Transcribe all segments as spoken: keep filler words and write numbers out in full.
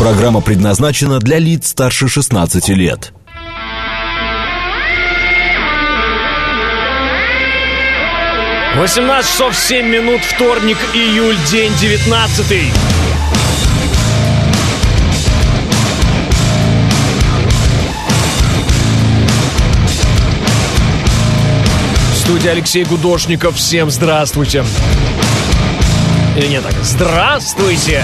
Программа предназначена для лиц старше шестнадцати лет. восемнадцать часов семь минут, вторник, июль, день девятнадцатый. Студия Алексей Гудошников. Всем здравствуйте. Или нет, так, здравствуйте.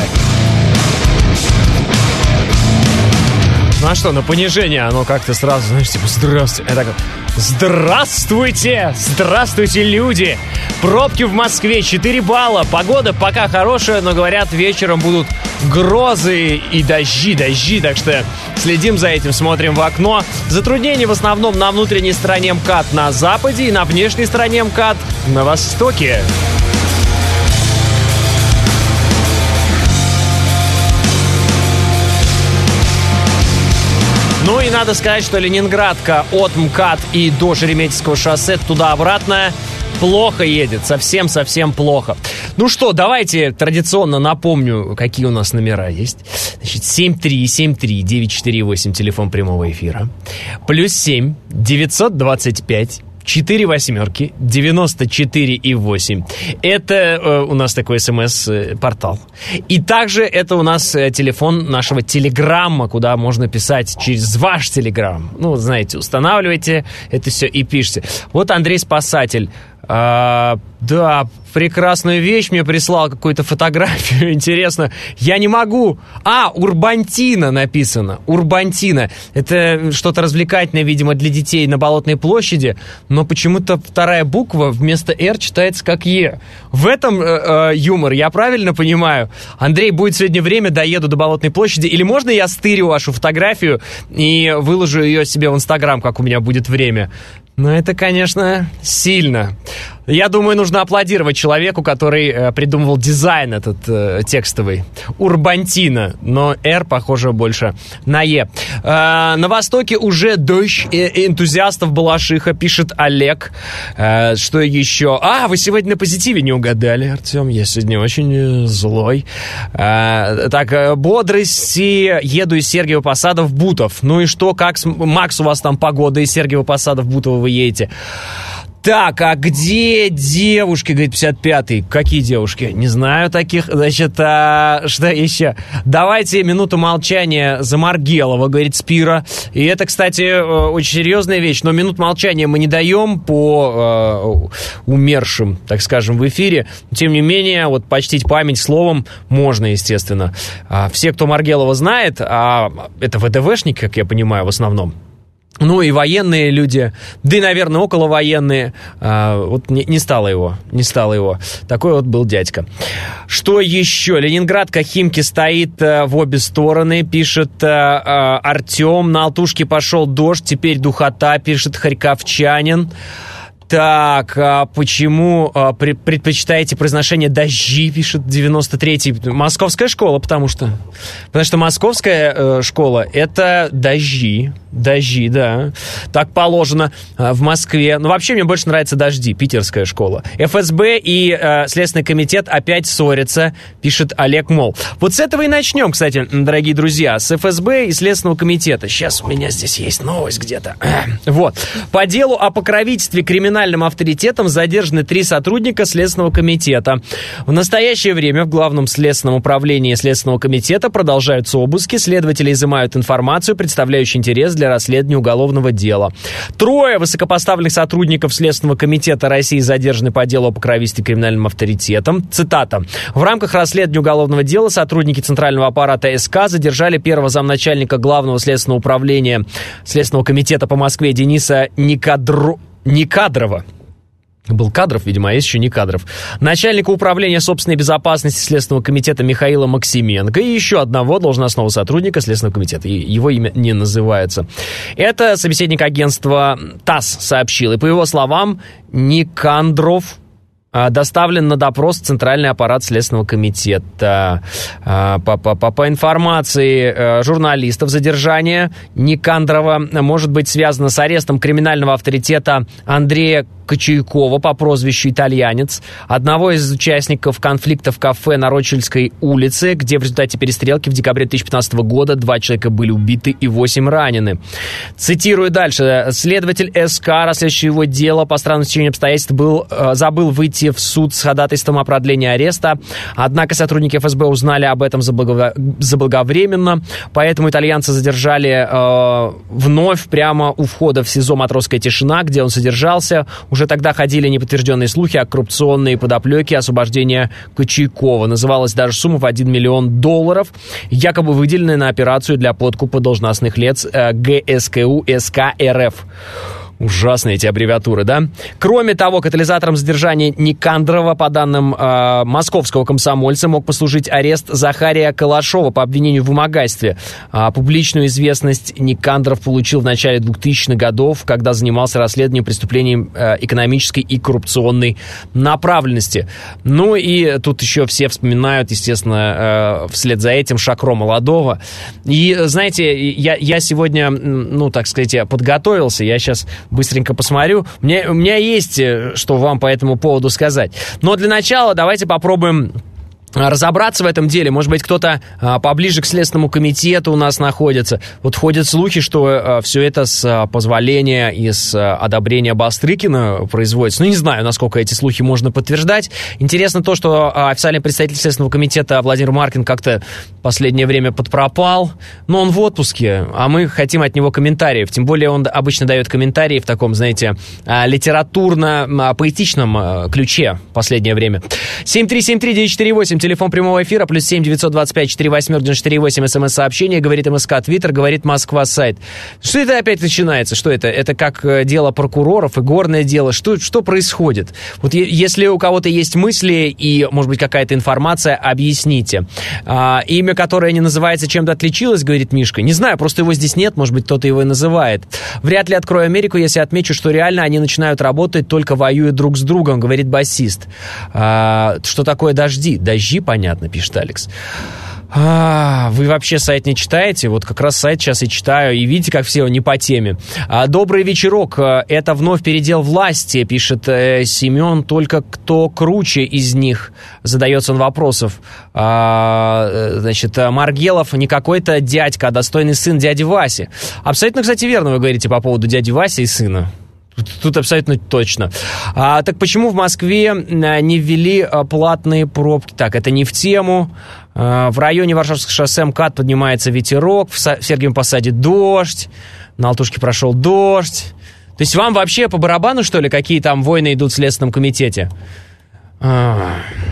Ну а что, на понижение оно как-то сразу, знаешь, типа, здравствуйте. Это так, здравствуйте, здравствуйте, люди. Пробки в Москве, четыре балла. Погода пока хорошая, но, говорят, вечером будут грозы и дожди, дожди. Так что следим за этим, смотрим в окно. Затруднения в основном на внутренней стороне МКАД на западе и на внешней стороне МКАД на востоке. Ну и надо сказать, что Ленинградка от МКАД и до Шереметьевского шоссе туда-обратно плохо едет, совсем-совсем плохо. Ну что, давайте традиционно напомню, какие у нас номера есть. Значит, семь три семь три девять четыре восемь, телефон прямого эфира. Плюс семь девятьсот двадцать пять четыре восьмерки девяносто четыре и восемь. Это э, у нас такой смс-портал. И также это у нас э, телефон нашего телеграмма, куда можно писать через ваш телеграм. Ну, знаете, устанавливайте это все и пишите. Вот Андрей Спасатель. А, да, прекрасную вещь мне прислал, какую-то фотографию. Интересно, я не могу. А, Урбантина написано. Урбантина. Это что-то развлекательное, видимо, для детей на Болотной площади. Но почему-то вторая буква вместо «Р» читается как «Е». В этом э, э, юмор, я правильно понимаю? Андрей, будет сегодня время, доеду до Болотной площади. Или можно я стырю вашу фотографию и выложу ее себе в Инстаграм, как у меня будет время? Ну, это, конечно, сильно. Я думаю, нужно аплодировать человеку, который э, придумывал дизайн этот э, текстовый. Урбантина, но «Р» похоже больше на «Е». Э, на востоке уже дождь, э, энтузиастов Балашиха, пишет Олег. Э, что еще? А, вы сегодня на позитиве не угадали, Артем. Я сегодня очень э, злой. Э, так, э, бодрости, еду из Сергиева Посада в Бутов. Ну и что, как, с... Макс, у вас там погода из Сергиева Посада в Бутово вы едете? Так, а где девушки, говорит, пятьдесят пятый? Какие девушки? Не знаю таких. Значит, а, что еще? Давайте минуту молчания за Маргелова, говорит Спира. И это, кстати, очень серьезная вещь. Но минут молчания мы не даем по э, умершим, так скажем, в эфире. Тем не менее, вот почтить память словом можно, естественно. А, все, кто Маргелова знает, а это ВДВшники, как я понимаю, в основном. Ну и военные люди, да и, наверное, околовоенные. А, вот не, не стало его, не стало его. Такой вот был дядька. Что еще? Ленинградка, Химки стоит а, в обе стороны, пишет а, а, Артем. На Алтушке пошел дождь, теперь духота, пишет Харьковчанин. Так, а почему а, при, предпочитаете произношение «дожди», пишет девяносто третий. Московская школа, потому что... Потому что московская э, школа — это «дожди». Дожди, да. Так положено э, в Москве. Но вообще мне больше нравится «дожди», питерская школа. эф эс бэ и э, Следственный комитет опять ссорятся, пишет Олег Мол. Вот с этого и начнем, кстати, дорогие друзья. С эф эс бэ и Следственного комитета. Сейчас у меня здесь есть новость где-то. Вот. По делу о покровительстве криминального авторитетом задержаны три сотрудника Следственного комитета. В настоящее время в Главном следственном управлении Следственного комитета продолжаются обыски. Следователи изымают информацию, представляющую интерес для расследования уголовного дела. Трое высокопоставленных сотрудников Следственного комитета России задержаны по делу о покровительстве криминальным авторитетом. Цитата. В рамках расследования уголовного дела сотрудники Центрального аппарата эс ка задержали первого замначальника Главного следственного управления Следственного комитета по Москве Дениса Никадро... Никадрова. Был Кадров, видимо, а есть еще не Кадров. Начальника управления собственной безопасности Следственного комитета Михаила Максименко и еще одного должностного сотрудника Следственного комитета. Его имя не называется. Это собеседник агентства ТАСС сообщил. И по его словам, Никандров доставлен на допрос в Центральный аппарат Следственного комитета. По, по, по, по информации журналистов, задержание Никандрова может быть связано с арестом криминального авторитета Андрея Кочуйкова по прозвищу «Итальянец», одного из участников конфликта в кафе на Ротшильдской улице, где в результате перестрелки в декабре две тысячи пятнадцатого года два человека были убиты и восемь ранены. Цитирую дальше. Следователь СК, расследующий его дело по странному стечению обстоятельств, был, э, забыл выйти в суд с ходатайством о продлении ареста. Однако сотрудники ФСБ узнали об этом заблаго... заблаговременно, поэтому итальянца задержали э, вновь прямо у входа в СИЗО «Матросская тишина», где он содержался. Уже тогда ходили неподтвержденные слухи о коррупционной подоплеке освобождения Кочуйкова. Называлась даже сумма в один миллион долларов, якобы выделенная на операцию для подкупа должностных лиц э, ГСКУ СК РФ. Ужасные эти аббревиатуры, да? Кроме того, катализатором задержания Никандрова, по данным э, московского комсомольца, мог послужить арест Захария Калашова по обвинению в вымогательстве. А публичную известность Никандров получил в начале двухтысячных годов, когда занимался расследованием преступлений э, экономической и коррупционной направленности. Ну и тут еще все вспоминают, естественно, э, вслед за этим Шакро Молодого. И, знаете, я, я сегодня, ну, так сказать, подготовился, я сейчас быстренько посмотрю. У меня, у меня есть, что вам по этому поводу сказать. Но для начала давайте попробуем разобраться в этом деле. Может быть, кто-то а, поближе к Следственному комитету у нас находится. Вот ходят слухи, что а, все это с а, позволения и с а, одобрения Бастрыкина производится. Ну, не знаю, насколько эти слухи можно подтверждать. Интересно то, что а, официальный представитель Следственного комитета Владимир Маркин как-то в последнее время подпропал. Но он в отпуске, а мы хотим от него комментариев. Тем более он обычно дает комментарии в таком, знаете, а, литературно-поэтичном а, ключе в последнее время. семь три семь три девять четыре восемь, телефон прямого эфира, плюс семь девятьсот двадцать пять четыре восемь девяносто четыре восемь, смс-сообщение, говорит МСК, Твиттер, говорит Москва, сайт. Что это опять начинается? Что это? Это как дело прокуроров, игорное дело? Что, что происходит? Вот если у кого-то есть мысли и, может быть, какая-то информация, объясните. А, имя, которое не называется, чем-то отличилось, говорит Мишка. Не знаю, просто его здесь нет, может быть, кто-то его и называет. Вряд ли открою Америку, если отмечу, что реально они начинают работать, только воюя друг с другом, говорит басист. А, что такое дожди? Дожди, понятно, пишет Алекс. А, вы вообще сайт не читаете? Вот как раз сайт сейчас и читаю, и видите, как все не по теме. А, добрый вечерок, это вновь передел власти, пишет э, Семен, только кто круче из них, задается он вопросов. А, значит, Маргелов не какой-то дядька, а достойный сын дяди Васи. Абсолютно, кстати, верно вы говорите по поводу дяди Васи и сына. Тут, тут абсолютно точно. А, так почему в Москве не ввели платные пробки? Так, это не в тему. А, в районе Варшавского шоссе МКАД поднимается ветерок, в, Са- в Сергиевом Посаде дождь, на Алтушке прошел дождь. То есть вам вообще по барабану, что ли, какие там войны идут в Следственном комитете? А,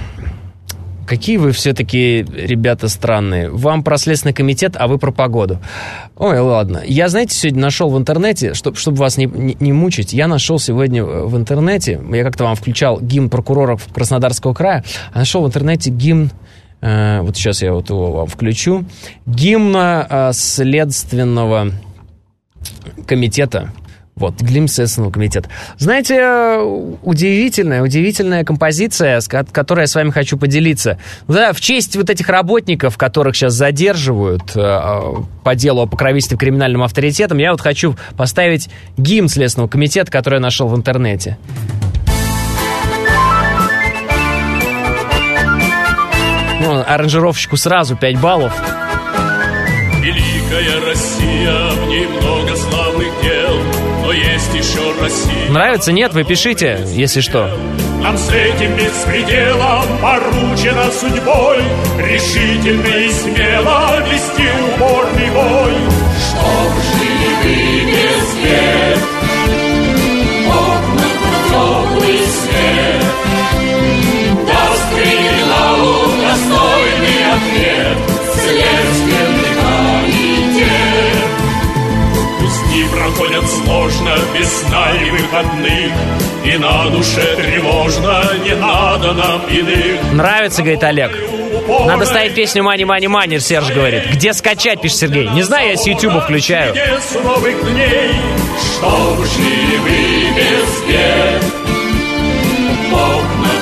какие вы все-таки, ребята, странные. Вам про Следственный комитет, а вы про погоду. Ой, ладно. Я, знаете, сегодня нашел в интернете, чтобы, чтобы вас не, не, не мучить, я нашел сегодня в интернете, я как-то вам включал гимн прокуроров Краснодарского края, а нашел в интернете гимн, э, вот сейчас я вот его вам включу, гимн э, Следственного комитета. Вот, гимн Следственного комитета. Знаете, удивительная, удивительная композиция, с которой я с вами хочу поделиться. Да, в честь вот этих работников, которых сейчас задерживают э, по делу о покровительстве криминальным авторитетам, я вот хочу поставить гимн Следственного комитета, который я нашел в интернете. Ну, аранжировщику сразу пять баллов. Великая Россия, в ней много славных дел, но есть еще Россия. Нравится? Нет? Вы пишите, если что. Нам с этим беспределом поручено судьбой решительно и смело вести упорный бой. Чтоб жили без бед, окна теплый свет, даст криминалу достойный ответ следственный комитет. Пусть дни проходят сложно, без сна и выходных, и на душе тревожно, не надо нам иных. Нравится, говорит Олег. Надо ставить песню «Мани, мани, мани», Серж говорит. Где скачать, пишет Сергей. Не знаю, я с Ютуба включаю. Чтоб жили вы без бед, в окнах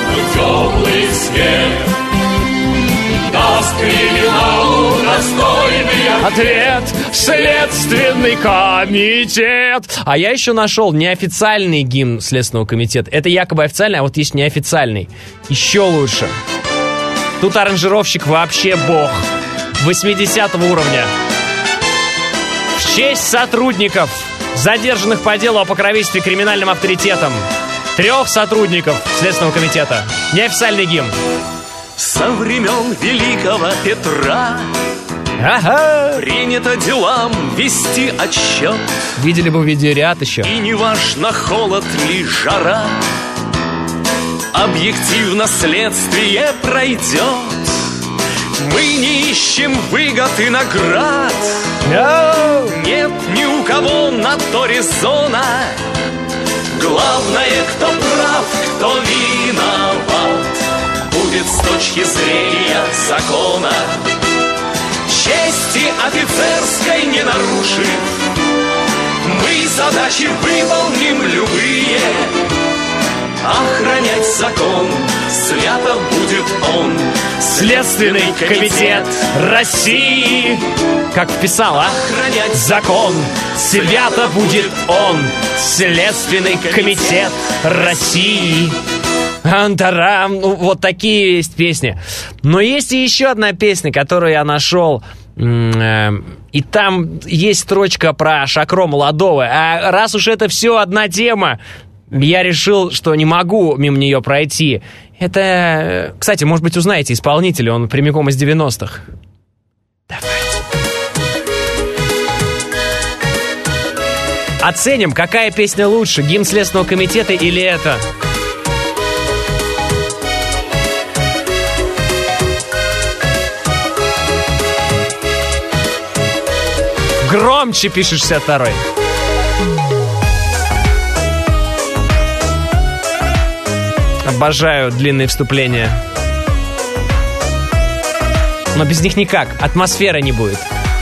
теплый свет, даст криминалу достойный Ответ в Следственный комитет. А я еще нашел неофициальный гимн Следственного комитета. Это якобы официальный, а вот есть неофициальный. Еще лучше. Тут аранжировщик вообще бог. восьмидесятого уровня. В честь сотрудников, задержанных по делу о покровительстве криминальным авторитетом. Трех сотрудников Следственного комитета. Неофициальный гимн. Со времен великого Петра Ага. принято делам вести отсчет. Видели бы видеоряд еще. И не важно, холод ли жара, объективно следствие пройдет. Мы не ищем выгод и наград. No. Нет ни у кого на то резона. Главное, кто прав, кто виноват, будет с точки зрения закона. Чести офицерской не нарушив, мы задачи выполним любые. Охранять закон свято будет он. Следственный комитет России. Как вписал, а? Охранять Закон свято будет он. Следственный комитет России. Антарам. Ну, вот такие есть песни. Но есть и еще одна песня, которую я нашел. И там есть строчка про Шакро молодого. А раз уж это все одна тема, я решил, что не могу мимо нее пройти. Это, кстати, может быть, узнаете исполнителя, он прямиком из девяностых. Давайте. Оценим, какая песня лучше, гимн Следственного комитета или это? Громче, пишет шестьдесят второй. Обожаю длинные вступления. Но без них никак, атмосферы не будет.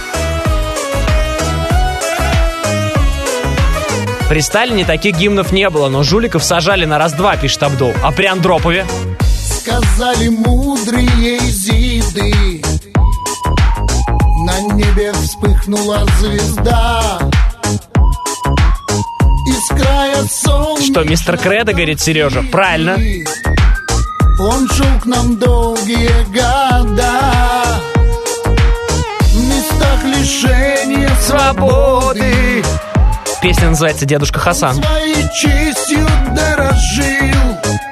При Сталине таких гимнов не было, но жуликов сажали на раз-два, пишет Абдул. А при Андропове? Сказали мудрые изиды, на небе вспыхнула звезда. Из края солнца. Что, мистер Кредо, говорит Сережа? Правильно. Он шел к нам долгие года, в местах лишения свободы. Песня называется «Дедушка Хасан». Своей честью дорожил,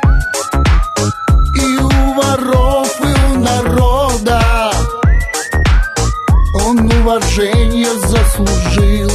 и у воров, и у народа он уважение заслужил.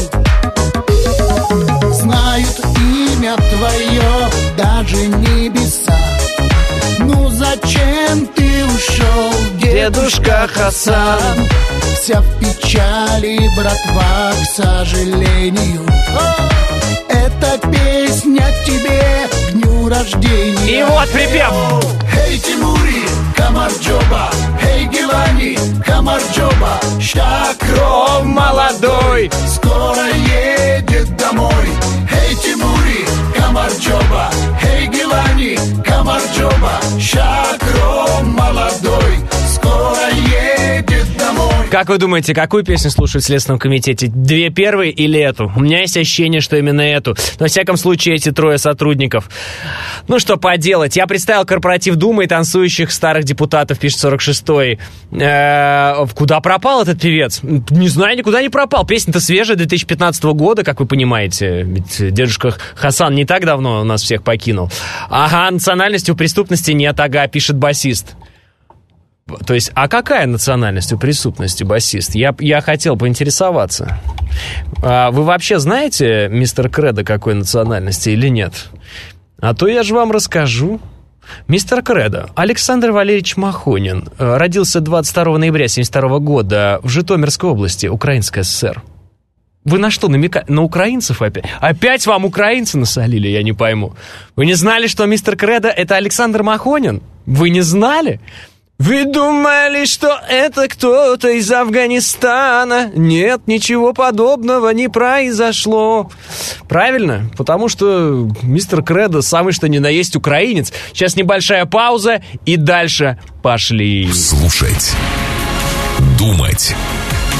Знают имя твое даже небеса. Ну зачем ты ушел, дедушка Хасан? Вся в печали, братва, к сожалению. Эта песня тебе к дню рождения. И вот припев. Хей, Тимури, Камарджоба, хей, Гилани, Камарджоба, Шакро молодой скоро едет домой. Хей, Тимури, Камарджоба, хей, Гилани, Камарджоба, Шакро молодой скоро едет домой. Как вы думаете, какую песню слушают в Следственном комитете? Две первые или эту? У меня есть ощущение, что именно эту. Но, во всяком случае, эти трое сотрудников. Ну, что поделать. Я представил корпоратив Думы и танцующих старых депутатов, пишет сорок шестой. Э-э, куда пропал этот певец? Не знаю, никуда не пропал. Песня-то свежая, две тысячи пятнадцатого года, как вы понимаете. Ведь дедушка Хасан не так давно нас всех покинул. Ага, национальности у преступности нет, ага, пишет басист. То есть, а какая национальность у преступности, басист? Я, я хотел поинтересоваться. А вы вообще знаете, мистер Кредо, какой национальности или нет? А то я же вам расскажу. Мистер Кредо, Александр Валерьевич Махонин, родился двадцать второго ноября семьдесят второго года в Житомирской области, Украинская ССР. Вы на что намекаете? На украинцев опять? Опять вам украинцы насолили, я не пойму. Вы не знали, что мистер Кредо это Александр Махонин? Вы не знали? Вы думали, что это кто-то из Афганистана? Нет, ничего подобного не произошло. Правильно? Потому что мистер Кредо самый что ни на есть украинец. Сейчас небольшая пауза и дальше пошли. Слушать, думать,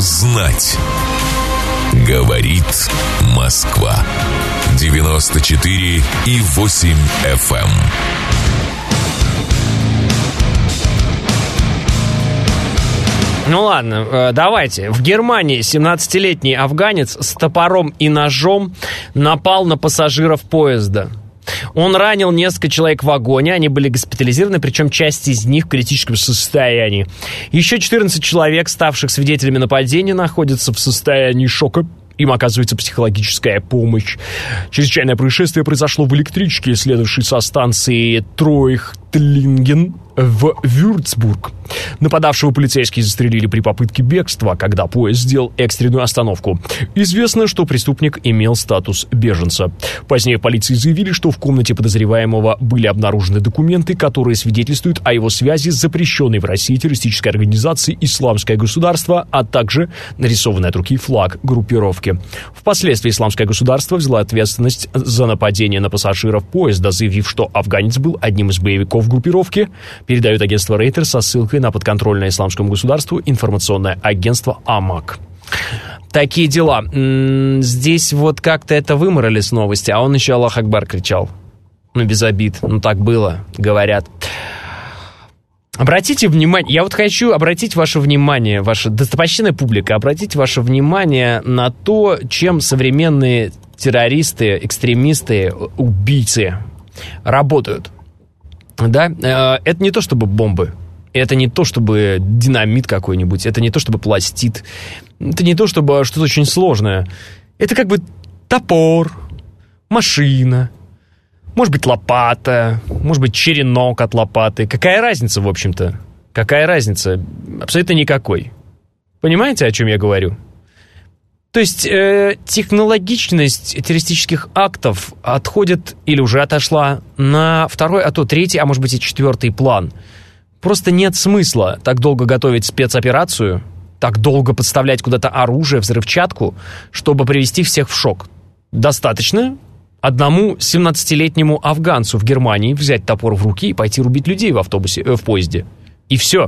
знать. Говорит Москва. девяносто четыре и восемь эф эм. Ну ладно, давайте. В Германии семнадцатилетний афганец с топором и ножом напал на пассажиров поезда. Он ранил несколько человек в вагоне, они были госпитализированы, причем часть из них в критическом состоянии. Еще четырнадцать человек, ставших свидетелями нападения, находятся в состоянии шока. Им оказывается психологическая помощь. Чрезвычайное происшествие произошло в электричке, следовавшей со станции Тройхтлинген в Вюрцбург. Нападавшего полицейские застрелили при попытке бегства, когда поезд сделал экстренную остановку. Известно, что преступник имел статус беженца. Позднее в полиции заявили, что в комнате подозреваемого были обнаружены документы, которые свидетельствуют о его связи с запрещенной в России террористической организацией «Исламское государство», а также нарисованный от руки флаг группировки. Впоследствии «Исламское государство» взяло ответственность за нападение на пассажиров поезда, заявив, что афганец был одним из боевиков группировки, передает агентство Рейтер со ссылкой на подконтрольное Исламскому государству информационное агентство АМАК. Такие дела. Здесь вот как-то это выморали с новости, а он еще «Аллах Акбар» кричал. Ну, без обид. Ну, так было, говорят. Обратите внимание, я вот хочу обратить ваше внимание, ваша достопочтенная публика, обратить ваше внимание на то, чем современные террористы, экстремисты, убийцы работают. Да, это не то чтобы бомбы, это не то чтобы динамит какой-нибудь, это не то чтобы пластид, это не то чтобы что-то очень сложное. Это как бы топор, машина, может быть лопата, может быть черенок от лопаты. Какая разница, в общем-то? Какая разница? Абсолютно никакой. Понимаете, о чем я говорю? То есть э, технологичность террористических актов отходит или уже отошла на второй, а то третий, а может быть и четвертый план. Просто нет смысла так долго готовить спецоперацию, так долго подставлять куда-то оружие, взрывчатку, чтобы привести всех в шок. Достаточно одному семнадцатилетнему афганцу в Германии взять топор в руки и пойти рубить людей в автобусе, э, в поезде. И все.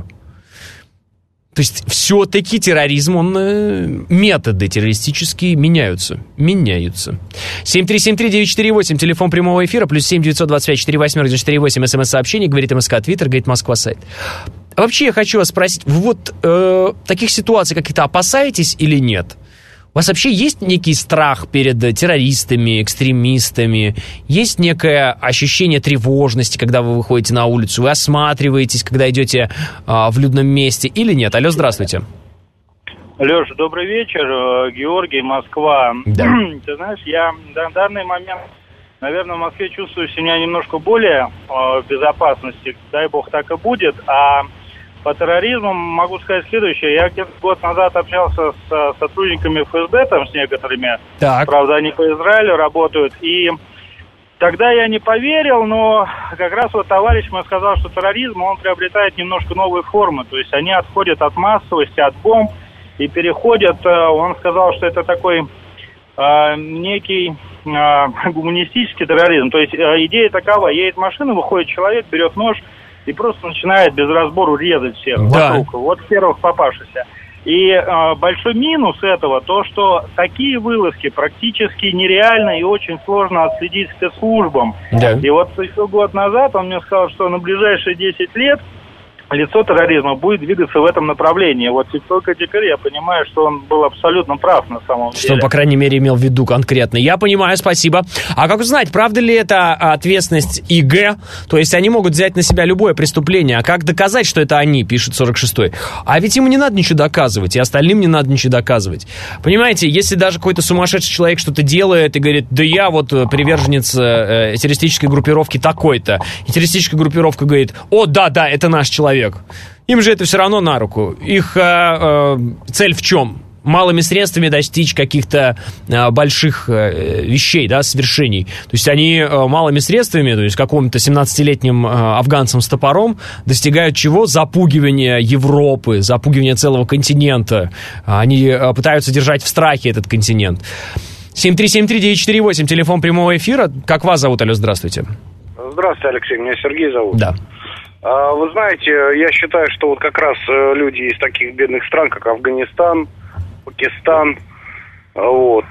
То есть все-таки терроризм, он, э, методы террористические меняются. Меняются. семь три семь три девять четыре восемь, телефон прямого эфира, плюс семь девятьсот двадцать пять четыре восемь девять четыре восемь, смс-сообщение, говорит МСК, Твиттер, говорит Москва, сайт. Вообще я хочу вас спросить, вы вот э, таких ситуаций каких-то опасаетесь или нет? У вас вообще есть некий страх перед террористами, экстремистами? Есть некое ощущение тревожности, когда вы выходите на улицу? Вы осматриваетесь, когда идете а, в людном месте или нет? Алло, здравствуйте. Леша, добрый вечер. Георгий, Москва. Да. Ты знаешь, я на данный момент, наверное, в Москве чувствую себя немножко более э, в безопасности. Дай бог так и будет. А по терроризму могу сказать следующее. Я где-то год назад общался с сотрудниками эф эс бэ, там, с некоторыми. Так. Правда, они по Израилю работают. И тогда я не поверил, но как раз вот товарищ мне сказал, что терроризм, он приобретает немножко новые формы. То есть они отходят от массовости, от бомб и переходят. Он сказал, что это такой э, некий э, гуманистический терроризм. То есть э, идея такова. Едет машина, выходит человек, берет нож и просто начинает без разбору резать всех, да, вокруг, вот первых попавшихся. И э, большой минус этого, то, что такие вылазки практически нереально и очень сложно отследить спецслужбам. Да. И вот еще год назад он мне сказал, что на ближайшие десять лет лицо терроризма будет двигаться в этом направлении. Вот только теперь я понимаю, что он был абсолютно прав на самом деле. Что он, по крайней мере, имел в виду конкретно. Я понимаю, спасибо. А как узнать, правда ли это ответственность и гэ? То есть они могут взять на себя любое преступление. А как доказать, что это они, пишет сорок шестой? А ведь ему не надо ничего доказывать, и остальным не надо ничего доказывать. Понимаете, если даже какой-то сумасшедший человек что-то делает и говорит, да я вот приверженец э, террористической группировки такой-то, и террористическая группировка говорит, о, да-да, это наш человек. Им же это все равно на руку. Их э, э, цель в чем? Малыми средствами достичь каких-то э, больших э, вещей, да, свершений. То есть они э, малыми средствами, то есть каким-то семнадцатилетним э, афганцам с топором достигают чего? Запугивания Европы, запугивания целого континента. Они э, пытаются держать в страхе этот континент. семь три семь три девять четыре восемь, телефон прямого эфира. Как вас зовут, алло, здравствуйте. Здравствуйте, Алексей, меня Сергей зовут. Да. Вы знаете, я считаю, что вот как раз люди из таких бедных стран, как Афганистан, Пакистан, вот,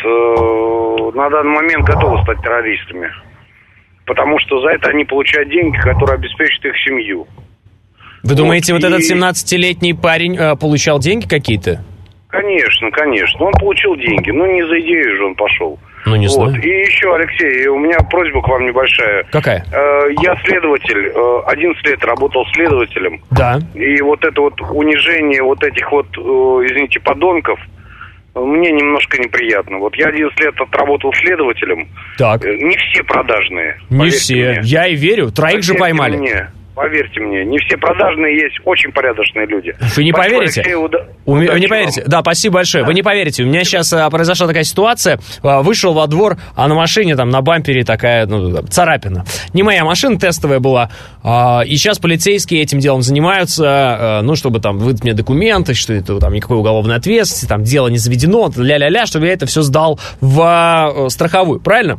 э, на данный момент готовы стать террористами. Потому что за это они получают деньги, которые обеспечат их семью. Вы думаете, вот, вот и... этот этот семнадцатилетний парень э, получал деньги какие-то? Конечно, конечно. Он получил деньги, но не за идею же он пошел. Ну, не вот. знаю. И еще, Алексей, у меня просьба к вам небольшая. Какая? Я следователь, одиннадцать лет работал следователем. Да. И вот это вот унижение вот этих вот, извините, подонков, мне немножко неприятно. Вот я одиннадцать лет отработал следователем. Так. Не все продажные. Не все. Мне. Я и верю. Троих поверьте же поймали. Мне. Поверьте мне, не все продажные, есть очень порядочные люди. Вы не Спасибо, поверите? Алексей, уда... У... Вы не поверите? вам. Да, спасибо большое. Вы не поверите. У меня сейчас а, произошла такая ситуация. А, вышел во двор, а на машине там на бампере такая, ну, царапина. Не моя машина, тестовая была. А, и сейчас полицейские этим делом занимаются, а, ну, чтобы там выдать мне документы, что это там никакой уголовной ответственности, там дело не заведено, ля-ля-ля, чтобы я это все сдал в а, страховую. Правильно?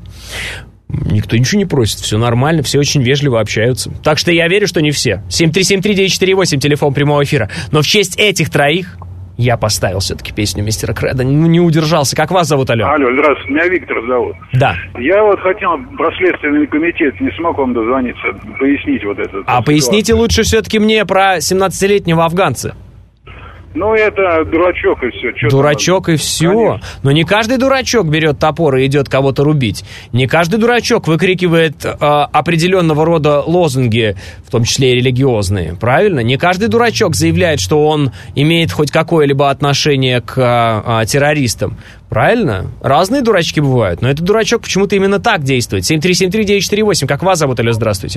Никто ничего не просит, все нормально, все очень вежливо общаются. Так что я верю, что не все. семь три семь три девять четыре восемь, телефон прямого эфира. Но в честь этих троих я поставил все-таки песню мистера Кредо. Ну, не удержался. Как вас зовут, алло? Алло, здравствуйте, меня Виктор зовут. Да. Я вот хотел про Следственный комитет, не смог вам дозвониться, пояснить вот это. А поясните лучше все-таки мне про семнадцатилетнего афганца. Ну, это дурачок и все. Что дурачок и все. Конечно. Но не каждый дурачок берет топор и идет кого-то рубить. Не каждый дурачок выкрикивает э, определенного рода лозунги, в том числе и религиозные. Правильно? Не каждый дурачок заявляет, что он имеет хоть какое-либо отношение к э, э, террористам. Правильно? Разные дурачки бывают. Но этот дурачок почему-то именно так действует. семь три семь три девять четыре восемь. Как вас зовут? Алло, здравствуйте.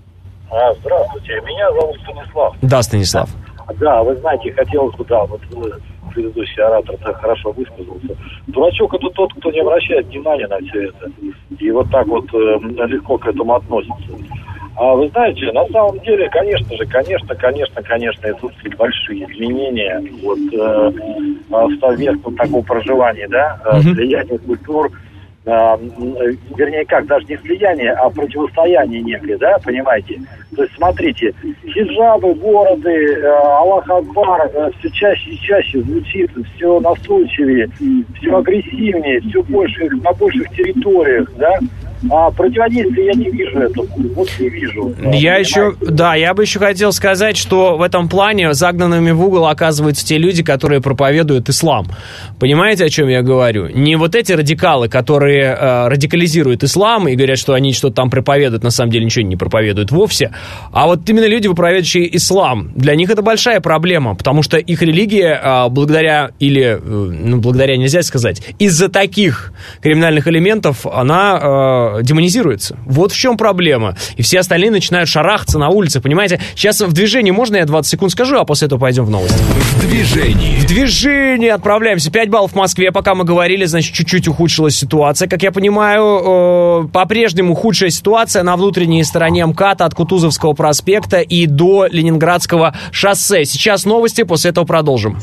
А, здравствуйте. Меня зовут Станислав. Да, Станислав. Да, вы знаете, хотелось бы, да, вот предыдущий оратор так хорошо высказался. Дурачок — это тот, кто не обращает внимания на все это. И вот так вот э, легко к этому относится. А вы знаете, на самом деле, конечно же, конечно, конечно, конечно, идут большие изменения вот, э, в совместном таком проживании, да, э, влияние культур. А, вернее, как, даже не слияние, а противостояние некое, да, понимаете? То есть, смотрите, хиджабы, города, Аллах Акбар все чаще и чаще звучит, все настойчивее, все агрессивнее, все больше, на больших территориях, да? А противодействия я не вижу этому. Вот не вижу. Я еще, да, я бы еще хотел сказать, что в этом плане загнанными в угол оказываются те люди, которые проповедуют ислам. Понимаете, о чем я говорю? Не вот эти радикалы, которые э, радикализируют ислам и говорят, что они что-то там проповедуют, на самом деле ничего не проповедуют вовсе, а вот именно люди, проповедующие ислам. Для них это большая проблема, потому что их религия, э, благодаря, или, э, ну, благодаря нельзя сказать, из-за таких криминальных элементов, она... Э, демонизируется. Вот в чем проблема. И все остальные начинают шарахаться на улице, понимаете? Сейчас в движении можно я двадцать секунд скажу, а после этого пойдем в новости? В движении. В движении отправляемся. пять баллов в Москве. Пока мы говорили, значит, чуть-чуть ухудшилась ситуация. Как я понимаю, э, по-прежнему худшая ситуация на внутренней стороне МКАДа от Кутузовского проспекта и до Ленинградского шоссе. Сейчас новости, после этого продолжим.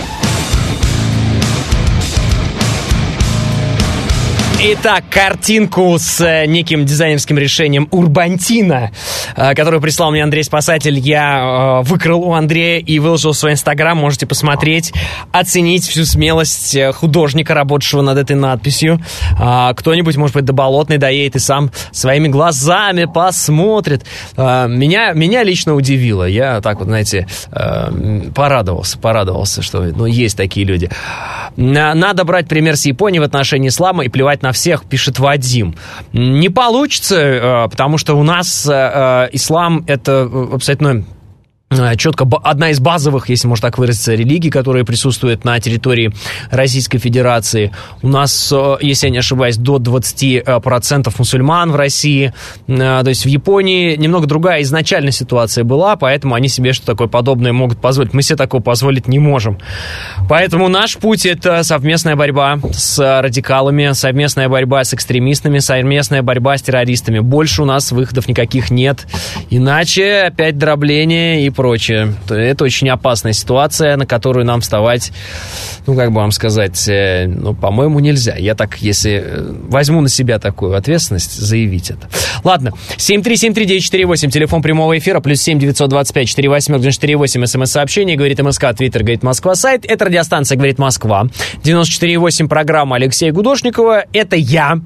Итак, картинку с э, неким дизайнерским решением Урбантина, э, которую прислал мне Андрей Спасатель, я э, выкрал у Андрея и выложил в свой инстаграм. Можете посмотреть, оценить всю смелость художника, работавшего над этой надписью. Э, кто-нибудь, может быть, до Болотной доедет и сам своими глазами посмотрит. Э, меня, меня лично удивило. Я так вот, знаете, э, порадовался, порадовался, что ну, есть такие люди. Надо брать пример с Японии в отношении ислама и плевать на всех, пишет Вадим. Не получится, потому что у нас ислам — это абсолютно четко одна из базовых, если можно так выразиться, религий, которые присутствуют на территории Российской Федерации. У нас, если я не ошибаюсь, до двадцать процентов мусульман в России. То есть в Японии немного другая изначально ситуация была, поэтому они себе что-то такое подобное могут позволить. Мы себе такого позволить не можем. Поэтому наш путь — это совместная борьба с радикалами, совместная борьба с экстремистами, совместная борьба с террористами. Больше у нас выходов никаких нет. Иначе опять дробление и прочее. Это очень опасная ситуация, на которую нам вставать, ну, как бы вам сказать, ну, по-моему, нельзя. Я так, если возьму на себя такую ответственность, заявить это. Ладно, семь три семь три девять четыре восемь, телефон прямого эфира, плюс семь девятьсот двадцать пять четыре восемь девяносто четыре восемь, смс-сообщение, говорит МСК, Твиттер, говорит Москва, сайт. Это радиостанция «Говорит Москва». девяносто четыре восемь, программа Алексея Гудошникова. Это я.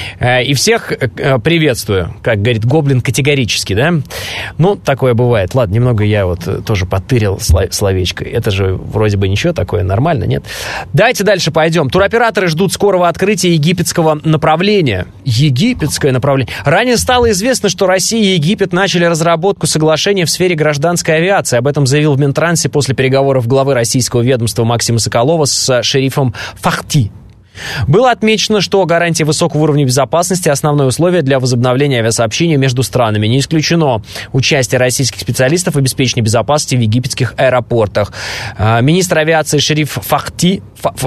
И всех приветствую, как говорит Гоблин, категорически, да? Ну, такое бывает. Ладно, немного я вот тоже потырил словечко. Это же вроде бы ничего такое, нормально, нет? Давайте дальше пойдем. Туроператоры ждут скорого открытия египетского направления. Египетское направление. Ранее стало известно, что Россия и Египет начали разработку соглашения в сфере гражданской авиации. Об этом заявил в Минтрансе после переговоров главы российского ведомства Максима Соколова с шерифом Фахти. Было отмечено, что гарантия высокого уровня безопасности – основное условие для возобновления авиасообщения между странами. Не исключено участие российских специалистов в обеспечении безопасности в египетских аэропортах. Министр авиации шериф Фахти,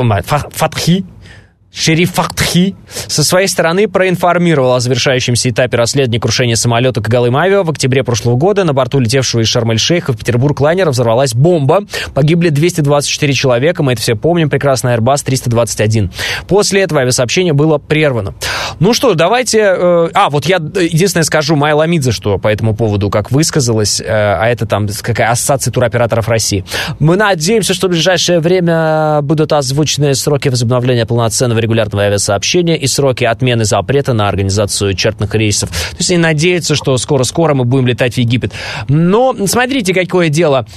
Фатхи, Шериф Фатхи со своей стороны проинформировал о завершающемся этапе расследования крушения самолета Когалым Авиа. В октябре прошлого года на борту летевшего из Шарм-эль-Шейха в Петербург лайнера взорвалась бомба. Погибли двести двадцать четыре человека. Мы это все помним. Прекрасный Airbus триста двадцать один. После этого авиасообщение было прервано. Ну что, давайте... Э, а, вот я единственное скажу. Майя Ламидзе, что по этому поводу, как высказалась, э, а это там какая ассоциация туроператоров России. Мы надеемся, что в ближайшее время будут озвучены сроки возобновления полноценного регулярного авиасообщения и сроки отмены запрета на организацию чартерных рейсов. То есть они надеются, что скоро-скоро мы будем летать в Египет. Но смотрите, какое дело.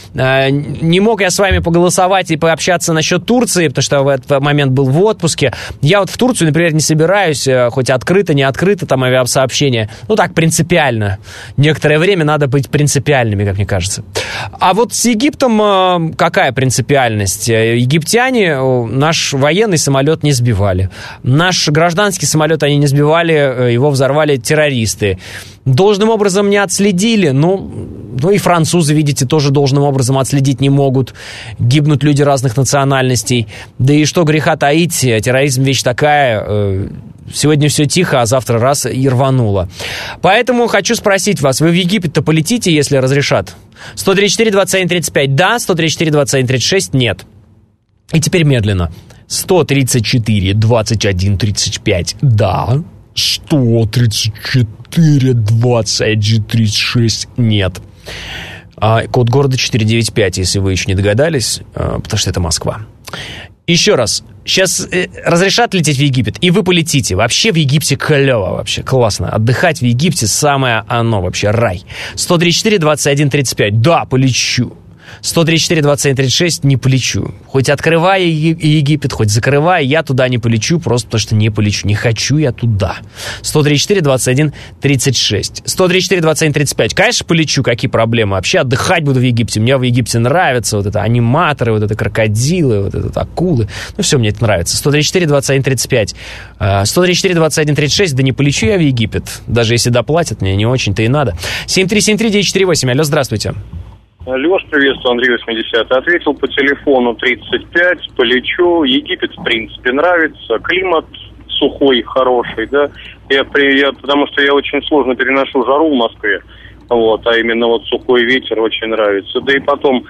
Не мог я с вами поголосовать и пообщаться насчет Турции, потому что в этот момент был в отпуске. Я вот в Турцию, например, не собираюсь, хоть открыто, не открыто там авиасообщение. Ну так, принципиально. Некоторое время надо быть принципиальными, как мне кажется. А вот с Египтом какая принципиальность? Египтяне наш военный самолет не сбивали. Наш гражданский самолет они не сбивали, его взорвали террористы. Должным образом не отследили. Ну, ну и французы, видите, тоже должным образом отследить не могут. Гибнут люди разных национальностей. Да и что греха таить, терроризм вещь такая. Сегодня все тихо, а завтра раз и рвануло. Поэтому хочу спросить вас, вы в Египет-то полетите, если разрешат? сто тридцать четыре двадцать один тридцать пять да, сто тридцать четыре двадцать один тридцать шесть нет. И теперь медленно. сто тридцать четыре двадцать один тридцать пять да, сто тридцать четыре двадцать один тридцать шесть нет. А, код города четыреста девяносто пять, если вы еще не догадались, а, потому что это Москва. Еще раз, сейчас э, разрешат лететь в Египет, и вы полетите. Вообще в Египте клево, вообще классно. Отдыхать в Египте самое оно, вообще рай. сто тридцать четыре двадцать один тридцать пять да, полечу. сто тридцать четыре двадцать один тридцать шесть не полечу. Хоть открывая Египет, хоть закрывая, я туда не полечу, просто потому что не полечу. Не хочу я туда. сто тридцать четыре двадцать один тридцать шесть сто тридцать четыре двадцать один тридцать пять Конечно, полечу, какие проблемы. Вообще отдыхать буду в Египте. Мне в Египте нравится вот это аниматоры, вот это крокодилы, вот это акулы. Ну, все мне это нравится. сто тридцать четыре двадцать один тридцать пять сто тридцать четыре двадцать один тридцать шесть да не полечу я в Египет. Даже если доплатят, мне не очень-то и надо. семь три семь три девять четыре восемь Алло, здравствуйте. Леш, приветствую, Андрей восемьдесят. Ответил по телефону тридцать пять полечу. Египет, в принципе, нравится. Климат сухой, хороший, да. Я, я, потому что я очень сложно переношу жару в Москве. Вот, а именно вот сухой ветер очень нравится. Да и потом,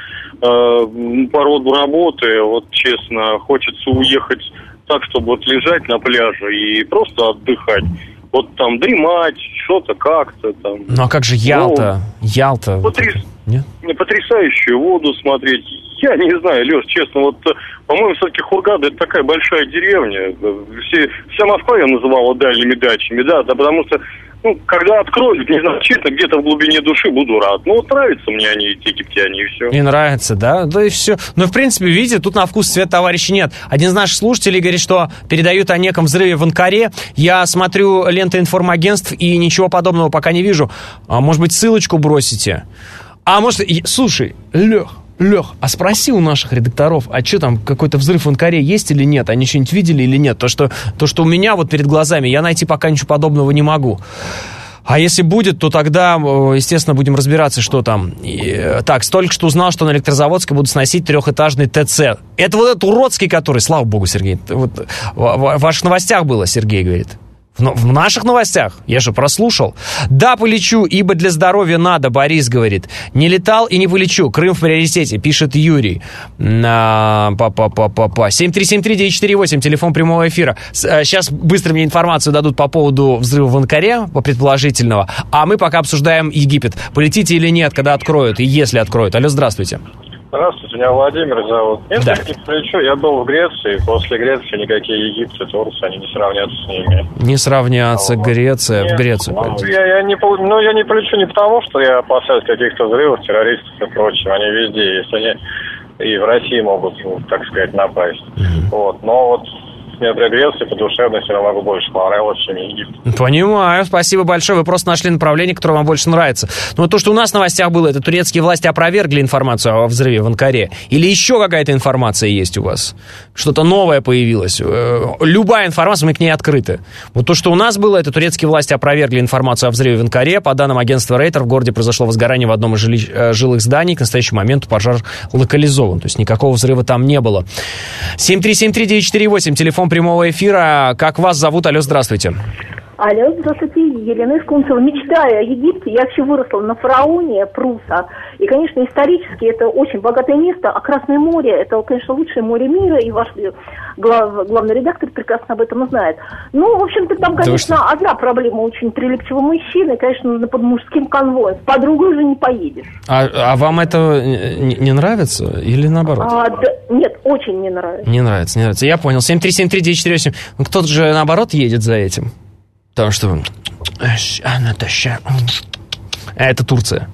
э, по роду работы, вот честно, хочется уехать так, чтобы вот лежать на пляже и просто отдыхать. Вот там дремать, что-то как-то там. Ну а как же Ялта? Ну, Ялта. Потряс... Нет? Потрясающую воду смотреть. Я не знаю, Леш, честно, вот, по-моему, все-таки Хургада — это такая большая деревня. Все, вся Москва ее называла дальними дачами, да, да, потому что, ну, когда откроют, не знаю, честно, где-то в глубине души буду рад. Ну, вот нравятся мне они, эти египтяне, и все. Не нравится, да? Да и все. Ну, в принципе, видите, тут на вкус цвет товарища нет. Один из наших слушателей говорит, что передают о неком взрыве в Анкаре. Я смотрю ленты информагентств и ничего подобного пока не вижу. А может быть, ссылочку бросите? А может... Слушай, Лех, Лех, а спроси у наших редакторов, а что там, какой-то взрыв в Анкаре есть или нет? Они что-нибудь видели или нет? То что, то, что у меня вот перед глазами, я найти пока ничего подобного не могу. А если будет, то тогда, естественно, будем разбираться, что там. И, так, только что узнал, что на Электрозаводской будут сносить трехэтажный ТЦ. Это вот этот уродский, который, слава богу, Сергей, вот в, в ваших новостях было, Сергей говорит. В, в наших новостях? Я же прослушал. Да, полечу, ибо для здоровья надо, Борис говорит. Не летал и не полечу. Крым в приоритете, пишет Юрий. Па-па-па-па-па. семь три семь три девять четыре восемь, телефон прямого эфира. Сейчас быстро мне информацию дадут по поводу взрыва в Анкаре, предположительного. А мы пока обсуждаем Египет. Полетите или нет, когда откроют, и если откроют. Алло, здравствуйте. Здравствуйте, меня Владимир зовут. Нет, да. я не полечу, я был в Греции, после Греции никакие Египты, Турции, они не сравнятся с ними. Не сравнятся, вот. Греция, Нет, в Грецию. Ну, я, я не, ну, я не полечу не потому, что я опасаюсь каких-то взрывов, террористов и прочего, они везде есть, они и в России могут, ну, так сказать, напасть. Mm-hmm. Вот, но вот мне для Греции по душевности намного больше понравилось, чем Египет. Понимаю, спасибо большое. Вы просто нашли направление, которое вам больше нравится. Но то, что у нас в новостях было, это турецкие власти опровергли информацию о взрыве в Анкаре. Или еще какая-то информация есть у вас? Что-то новое появилось? Любая информация, мы к ней открыты. Вот то, что у нас было, это турецкие власти опровергли информацию о взрыве в Анкаре. По данным агентства Рейтер, в городе произошло возгорание в одном из жилищ, жилых зданий. К настоящему моменту пожар локализован. То есть никакого взрыва там не было. семь три семь три девять четыре восемь, телефон прямого эфира. Как вас зовут? Алло, здравствуйте. Алло, здравствуйте, Елена из Кунцева. Мечтаю о Египте. Я вообще выросла на фараоне Пруса. И, конечно, исторически это очень богатое место. А Красное море – это, конечно, лучшее море мира. И ваш глав, главный редактор прекрасно об этом знает. Ну, в общем-то, там, конечно, да одна проблема очень прилипчивого мужчины. Конечно, нужно под мужским конвоем. С подругой уже не поедешь. А, а вам это не, не нравится или наоборот? А, да, нет, очень не нравится. Не нравится, не нравится. Я понял. семь три семь три девять четыре восемь. Кто-то же, наоборот, едет за этим. Потому что... Это Турция.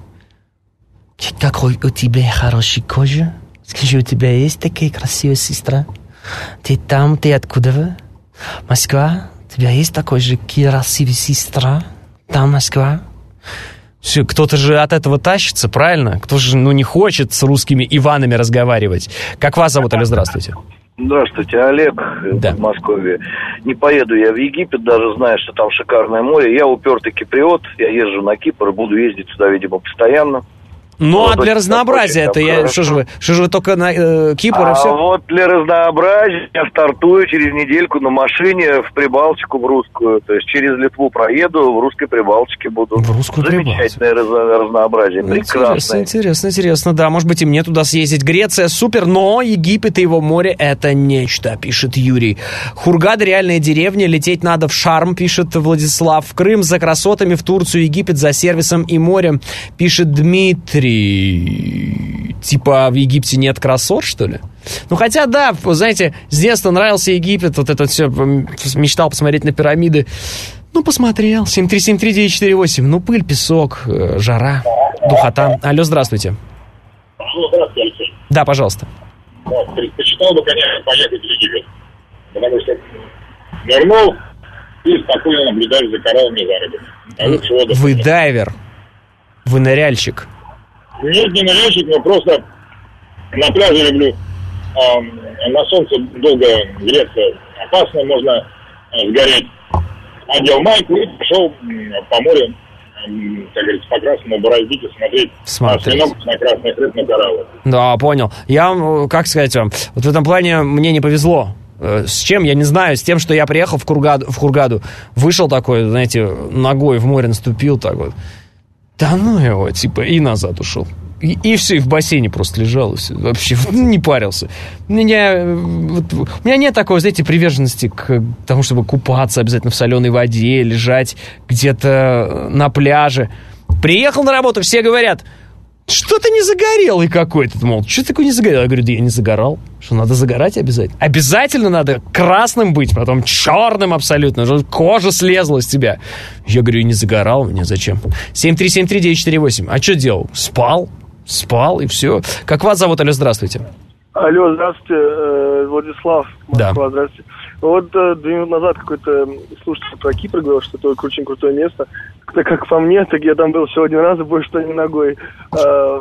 Какой у тебя хороший кожа? Скажи, у тебя есть такая красивая сестра? Ты там, ты откуда? Москва? У тебя есть такой же красивая сестра? Там Москва? Все, кто-то же от этого тащится, правильно? Кто же, ну, не хочет с русскими Иванами разговаривать. Как вас зовут? Алло, здравствуйте. Здравствуйте, Олег, да. В Москве. Не поеду я в Египет, даже зная, что там шикарное море. Я упертый киприот, я езжу на Кипр, буду ездить сюда, видимо, постоянно. Ну, а для разнообразия это я... Что же вы, что же вы только на э, Кипр и а все? А вот для разнообразия я стартую через недельку на машине в Прибалтику, в русскую. То есть через Литву проеду, в русской Прибалтике буду. В русскую Прибалтику. Замечательное раз, разнообразие, прекрасное. Интересно, интересно, интересно. Да, может быть, и мне туда съездить. Греция супер, но Египет и его море — это нечто, пишет Юрий. Хургада — реальная деревня, лететь надо в Шарм, пишет Владислав. В Крым за красотами, в Турцию, Египет за сервисом и морем, пишет Дмитрий. Типа в Египте нет красот, что ли? Ну, хотя, да, знаете, с детства нравился Египет, вот это все, мечтал посмотреть на пирамиды. Ну, посмотрел. семь три семь три девять четыре восемь. Ну, пыль, песок, жара, духота. Алло, здравствуйте. Алло, здравствуйте. Да, пожалуйста. Вот, предпочитал бы, конечно, поехать в Египет. Потому что нырнул и спокойно наблюдаешь за кораллами заработок. А Вы дайвер. Вы ныряльщик. Нет, не ныряльщик, но просто на пляже люблю. А, на солнце долго греться опасно, можно а, сгореть. Одел майку и пошел по морю, как говорится, по красному бороздить и смотреть, смотреть. На осьминог, на красных рыб, на кораллы. Да, понял. Я, как сказать вам, вот в этом плане мне не повезло. С чем, я не знаю, с тем, что я приехал в Хургаду, в Хургаду, вышел такой, знаете, ногой в море наступил так вот. Да ну его, типа, и назад ушел. И, и все, и в бассейне просто лежал, и все, вообще не парился. У меня, вот, у меня нет такой, знаете, приверженности к тому, чтобы купаться обязательно в соленой воде, лежать где-то на пляже. Приехал на работу, все говорят: что ты не загорелый какой-то? Мол, что ты такой не загорел? Я говорю: да я не загорал. Что, надо загорать обязательно? Обязательно надо красным быть, потом черным абсолютно. Кожа слезла с тебя. Я говорю: не загорал, мне зачем? семь три семь три девять четыре восемь. А что делал? Спал. Спал, и все. Как вас зовут? Алло, здравствуйте. Алло, здравствуйте, Владислав. Москва, да. Здравствуйте. Вот две минуты назад какой-то слушатель про Кипр говорил, что это очень крутое место. Так как по мне, так я там был всего один раз, и больше что ни ногой. А,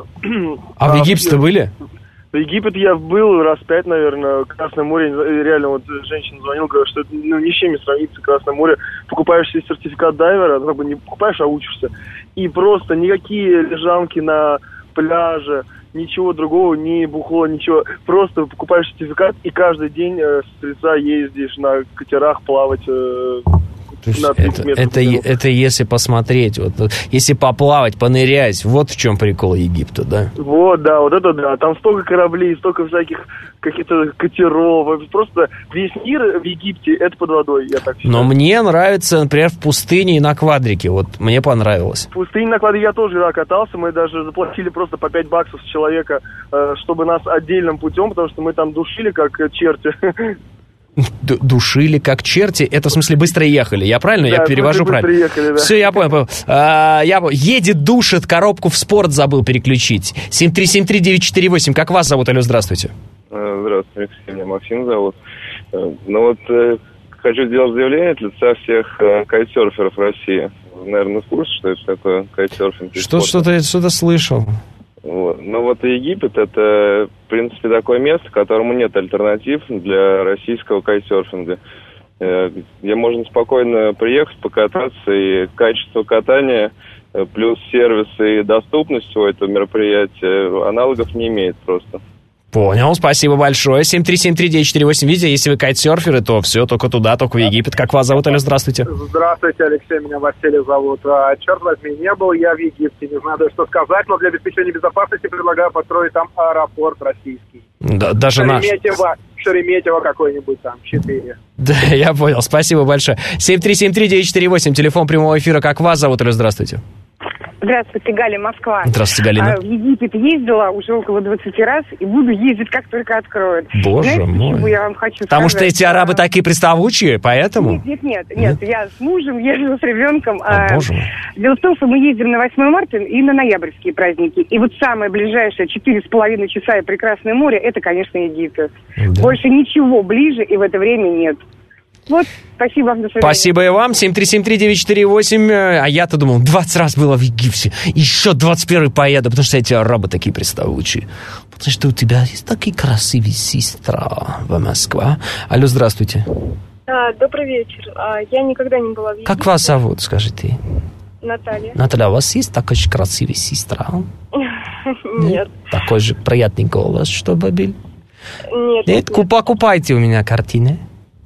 а в Египте были? В Египет я был раз пять, наверное. Красное море, реально, вот женщина звонила, говорит, что это ну, ни с чем не сравнится, Красное море. Покупаешь себе сертификат дайвера, ну, как бы не покупаешь, а учишься. И просто никакие лежанки на пляже, ничего другого, ни бухло, ничего. Просто покупаешь сертификат и каждый день э, с лица ездишь на катерах плавать. Э, Это, это, это если посмотреть, вот, если поплавать, понырять, вот в чем прикол Египта, да? Вот, да, вот это да. Там столько кораблей, столько всяких каких-то катеров. Просто весь мир в Египте это под водой, я так считаю. Но мне нравится, например, в пустыне и на квадрике. Вот мне понравилось. В пустыне на квадрике я тоже да, катался. Мы даже заплатили просто по пять баксов с человека, чтобы нас отдельным путем, потому что мы там душили как черти. Душили как черти. Это в смысле быстро ехали. Я правильно? Да, я перевожу правильно. Ехали, да. Все, я понял. понял. А, я понял. Едет, душит, коробку в спорт забыл переключить. семь три семь три девять четыре восемь. Как вас зовут? Алло, здравствуйте. Здравствуйте, меня Максим зовут. Ну вот, хочу сделать заявление от лица всех кайтсерферов России. Наверное, в курсе, что это такое кайтсерфинг? Что, что-то, что-то слышал. Вот. Ну вот Египет это, в принципе, такое место, которому нет альтернатив для российского кайтсерфинга. Где можно спокойно приехать, покататься, и качество катания, плюс сервис и доступность у этого мероприятия аналогов не имеет просто. Понял, спасибо большое. семь три семь три девять четыре восемь. Видите, если вы кайтсерферы, то все, только туда, только в Египет. Как вас зовут? Алло, здравствуйте. Здравствуйте, Алексей, меня Василий зовут. А, черт возьми, не был я в Египте, не знаю даже что сказать, но для обеспечения безопасности предлагаю построить там аэропорт российский. Да, даже наш. Шереметьево, Шереметьево какой-нибудь там, четыре. Да, я понял, спасибо большое. семь три семь три девять четыре восемь, телефон прямого эфира. Как вас зовут? Алло, здравствуйте. Здравствуйте, Галя, Москва. Здравствуйте, Галина. А, в Египет ездила уже около двадцати раз и буду ездить, как только откроют. Боже Знаете, мой. почему я вам хочу Потому сказать? что эти арабы такие приставучие, поэтому? Нет, нет, нет, нет, нет. Я с мужем езжу, с ребенком. О, а, боже мой. Дело в том, что мы ездим на восьмое марта и на ноябрьские праздники. И вот самое ближайшее четыре с половиной часа и прекрасное море, это, конечно, Египет. Да. Больше ничего ближе и в это время нет. Вот, спасибо вам, до свидания. Спасибо и вам. семь три семь три девять четыре восемь. А я-то думал, двадцать раз было в Египте. Еще двадцать первый поеду, потому что эти арабы такие приставучие. Потому что у тебя есть такие красивые сестра в Москве. Алло, здравствуйте. А, добрый вечер. А, я никогда не была в Египте. Как вас зовут, скажите? Наталья. Наталья, у вас есть такая же красивая сестра? Нет. Такой же приятный голос, чтобы был? Нет. Нет, покупайте у меня картины.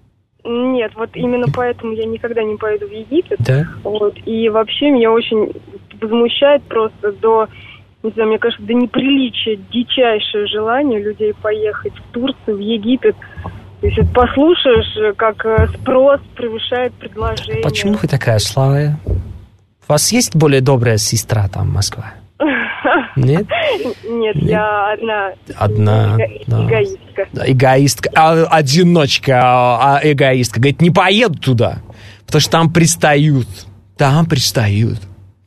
Нет, вот именно поэтому я никогда не поеду в Египет. Да. Вот. И вообще меня очень возмущает просто до, не знаю, мне кажется, до неприличия дичайшее желание людей поехать в Турцию, в Египет. То есть вот послушаешь, как спрос превышает предложение. Почему вы такая славная? У вас есть более добрая сестра там в Москве? Нет? Нет, я одна. Одна, эго- да. Эгоистка. Эгоистка, а, одиночка, а, эгоистка. Говорит, не поеду туда, потому что там пристают. Там пристают.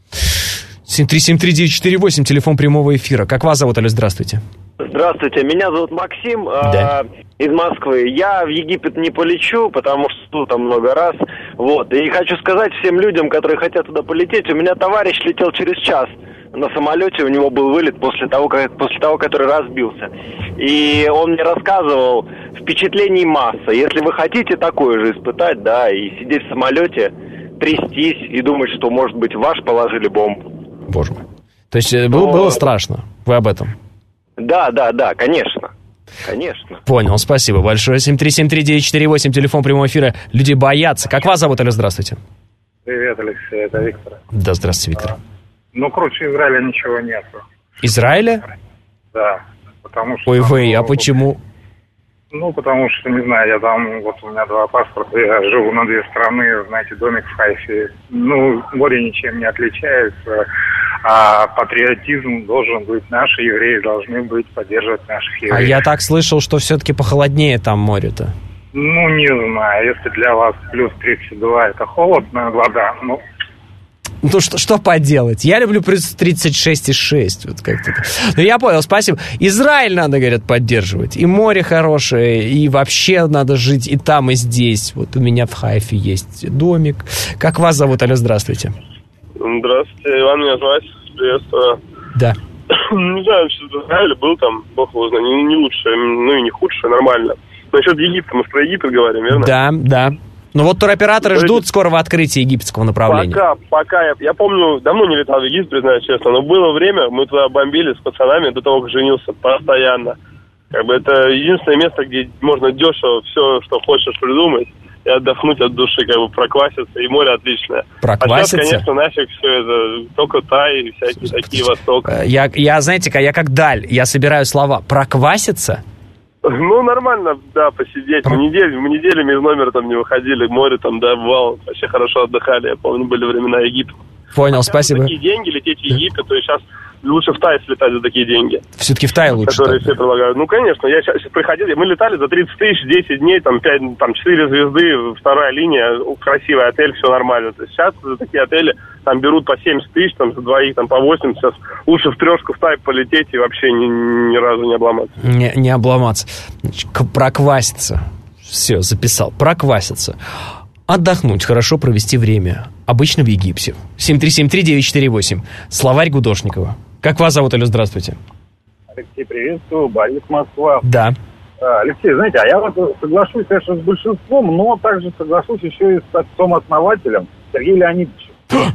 семь три семь три девять четыре восемь, телефон прямого эфира. Как вас зовут, Алло, здравствуйте. Здравствуйте, меня зовут Максим, да. э, из Москвы. Я в Египет не полечу, потому что был там много раз. Вот. И хочу сказать всем людям, которые хотят туда полететь, у меня товарищ летел через час на самолете, у него был вылет после того, как, после того, который разбился. И он мне рассказывал, впечатлений масса. Если вы хотите такое же испытать, да, и сидеть в самолете, трястись и думать, что, может быть, ваш положили бомбу. Боже мой. То есть было, было страшно? Вы об этом? Да, да, да, конечно. Конечно. Понял, спасибо большое. семь три семь три девять четыре восемь, телефон прямого эфира. Люди боятся. Как вас зовут, Алло, здравствуйте. Привет, Алексей, это Виктор. Да, здравствуйте, Виктор. Ну, круче Израиля ничего нету. Израиля? Да, потому что... Ой, вы, а почему? Ну, потому что, не знаю, я там, вот у меня два паспорта, я живу на две страны, знаете, домик в Хайфе. Ну, море ничем не отличается, а патриотизм должен быть, наши евреи должны быть, поддерживать наших евреев. А я так слышал, что все-таки похолоднее там море-то. Ну, не знаю, если для вас плюс тридцать два это холодная вода, ну... Ну, что, что поделать? Я люблю плюс тридцать шесть и шесть. Вот как-то. Ну, я понял, спасибо. Израиль надо, говорят, поддерживать. И море хорошее, и вообще надо жить и там, и здесь. Вот у меня в Хайфе есть домик. Как вас зовут? Алло, здравствуйте. Здравствуйте, Иван меня звать. Приветствую. Да. Не знаю, что в Израиле был там, бог его знает, не, не лучшее, ну и не худшее, нормально. Насчет Египта, мы же про Египет говорим, верно? Да, да. Ну вот туроператоры Смотрите, ждут скорого открытия египетского направления. Пока, пока, я, я помню, давно не летал в Египет, признаюсь честно, но было время, мы туда бомбили с пацанами до того, как женился, постоянно. Как бы это единственное место, где можно дешево все, что хочешь придумать, и отдохнуть от души, как бы прокваситься, и море отличное. Прокваситься? А сейчас, конечно, нафиг все это, только Тай и всякие такие Восток. Я, я, знаете-ка, я как Даль, я собираю слова. Прокваситься? Ну, нормально, да, посидеть. Мы, недель, мы неделями из номера там не выходили, море там, да, бывало, вообще хорошо отдыхали. Я помню, были времена Египта. Понял, спасибо. Такие деньги, лететь в Египет, то есть сейчас лучше в Тай слетать за такие деньги. Все-таки в Тай лучше. Которые так, все предлагают. Ну, конечно, я сейчас приходил, мы летали за тридцать тысяч, десять дней, там, пять, там, четыре звезды, вторая линия, красивый отель, все нормально. То есть сейчас за такие отели там берут по семьдесят тысяч, там, за двоих, там, по восемьдесят. Лучше в трешку в Тай полететь и вообще ни, ни разу не обломаться. Не, не обломаться. Прокваситься. Все, записал. Прокваситься. Отдохнуть, хорошо провести время. Обычно в Египте. семь три семь три девять четыре восемь. Словарь Гудошникова. Как вас зовут, Алло, здравствуйте. Алексей, приветствую. Борис, Москва. Да. Алексей, знаете, а я вот соглашусь, конечно, с большинством, но также соглашусь еще и с отцом-основателем Сергеем Леонидовичем.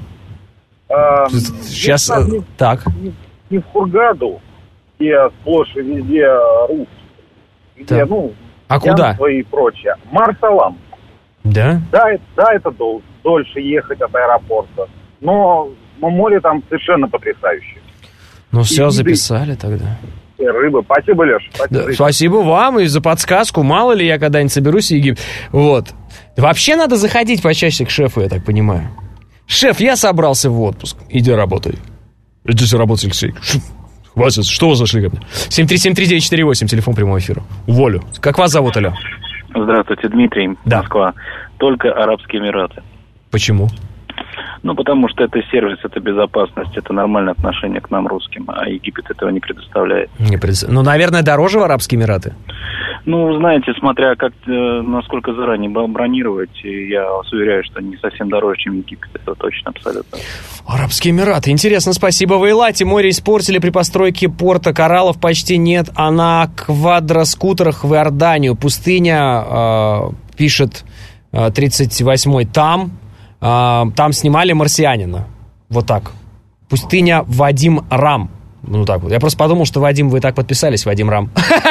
Сейчас, не, так. Не, не в Хургаду, где сплошь и везде русские, где, так. ну, а куда? И прочее. Марсалам. Да? Да, да, это дол- дольше ехать от аэропорта, но, но море там совершенно потрясающее. Ну все, и записали тогда. И рыбы. Спасибо, Леша. Спасибо, да, спасибо вам и за подсказку. Мало ли я когда-нибудь соберусь в Египет. Вот. Вообще надо заходить почаще к шефу, я так понимаю. Шеф, я собрался в отпуск. Иди работай. Иди работать, Алексей. Хватит, что вы зашли ко мне? семь три семь три девять четыре восемь, телефон прямого эфира. Уволю. Как вас зовут, Алло? Здравствуйте, Дмитрий, да. Москва. Только Арабские Эмираты. Почему? Ну, потому что это сервис, это безопасность, это нормальное отношение к нам, русским, а Египет этого не предоставляет. Не предоставляет. Ну, наверное, дороже в Арабские Эмираты? Ну, знаете, смотря как, насколько заранее бронировать, я вас уверяю, что не совсем дороже, чем Египет, это точно, абсолютно. Арабские Эмираты, интересно, спасибо. В Эйлате море испортили при постройке порта, кораллов почти нет, а на квадроскутерах в Иорданию пустыня, э, пишет э, тридцать восьмой, там, э, там снимали «Марсианина». Вот так. Пустыня Вадим Рам. Ну так вот. Я просто подумал, что, Вадим, вы так подписались, Вадим Рам.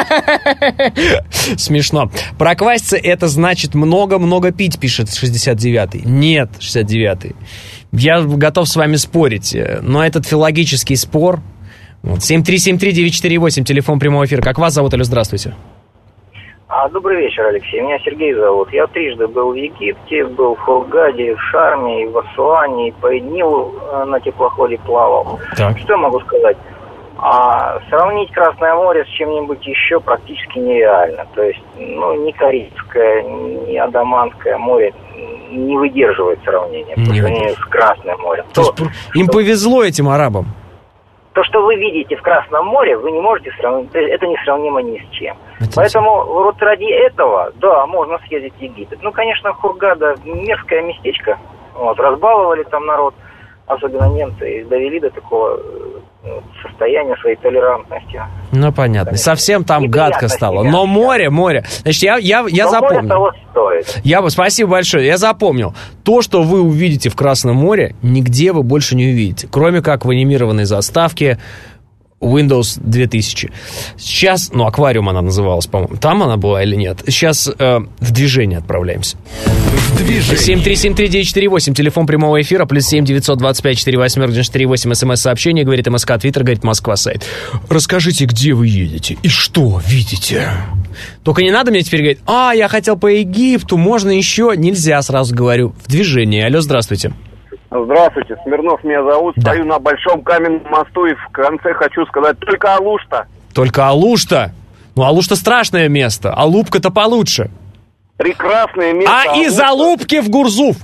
Смешно. Прокваситься — это значит много-много пить, пишет шестьдесят девятый. Нет, шестьдесят девятый. Я готов с вами спорить, но этот филологический спор... Вот. семь три семь три девять четыре восемь, телефон прямого эфира. Как вас зовут, Алло, здравствуйте. А, добрый вечер, Алексей. Меня Сергей зовут. Я трижды был в Египте, был в Хургаде, в Шарме, в Асуане, по Нилу на теплоходе плавал. Так. Что я могу сказать? А сравнить Красное море с чем-нибудь еще практически нереально. То есть, ну, ни Карибское, ни Адаманское море не выдерживает сравнения по сравнению с Красным морем. То есть, То, им что... повезло этим арабам. То, что вы видите в Красном море, вы не можете сравнить, это несравнимо ни с чем. Это Поэтому вот ради этого, да, можно съездить в Египет. Ну, конечно, Хургада мерзкое местечко, вот, разбаловали там народ, особенно немцы, и довели до такого состояния своей толерантности. Ну, понятно. Совсем там гадко стало. Но море, море. Значит, я, я, я запомнил. Море того стоит. Я, спасибо большое. Я запомнил. То, что вы увидите в Красном море, нигде вы больше не увидите. Кроме как в анимированной заставке Windows две тысячи. Сейчас, ну, аквариум она называлась, по-моему. Там она была или нет? Сейчас э, в движение отправляемся. В движение. семь три семь три девять четыре восемь, телефон прямого эфира, плюс семь девятьсот двадцать пять четыре восемь девяносто четыре восемь, смс-сообщение, говорит МСК, Твиттер, говорит Москва, сайт. Расскажите, где вы едете и что видите? Только не надо мне теперь говорить, а, я хотел по Египту, можно еще? Нельзя, сразу говорю. В движении. Алло, здравствуйте. Здравствуйте, Смирнов меня зовут. Да. Стою на Большом каменном мосту и в конце хочу сказать только Алушта. Только Алушта? Ну, Алушта страшное место, а Лубка-то получше. Прекрасное место. А Алушта. из Алубки в Гурзуф?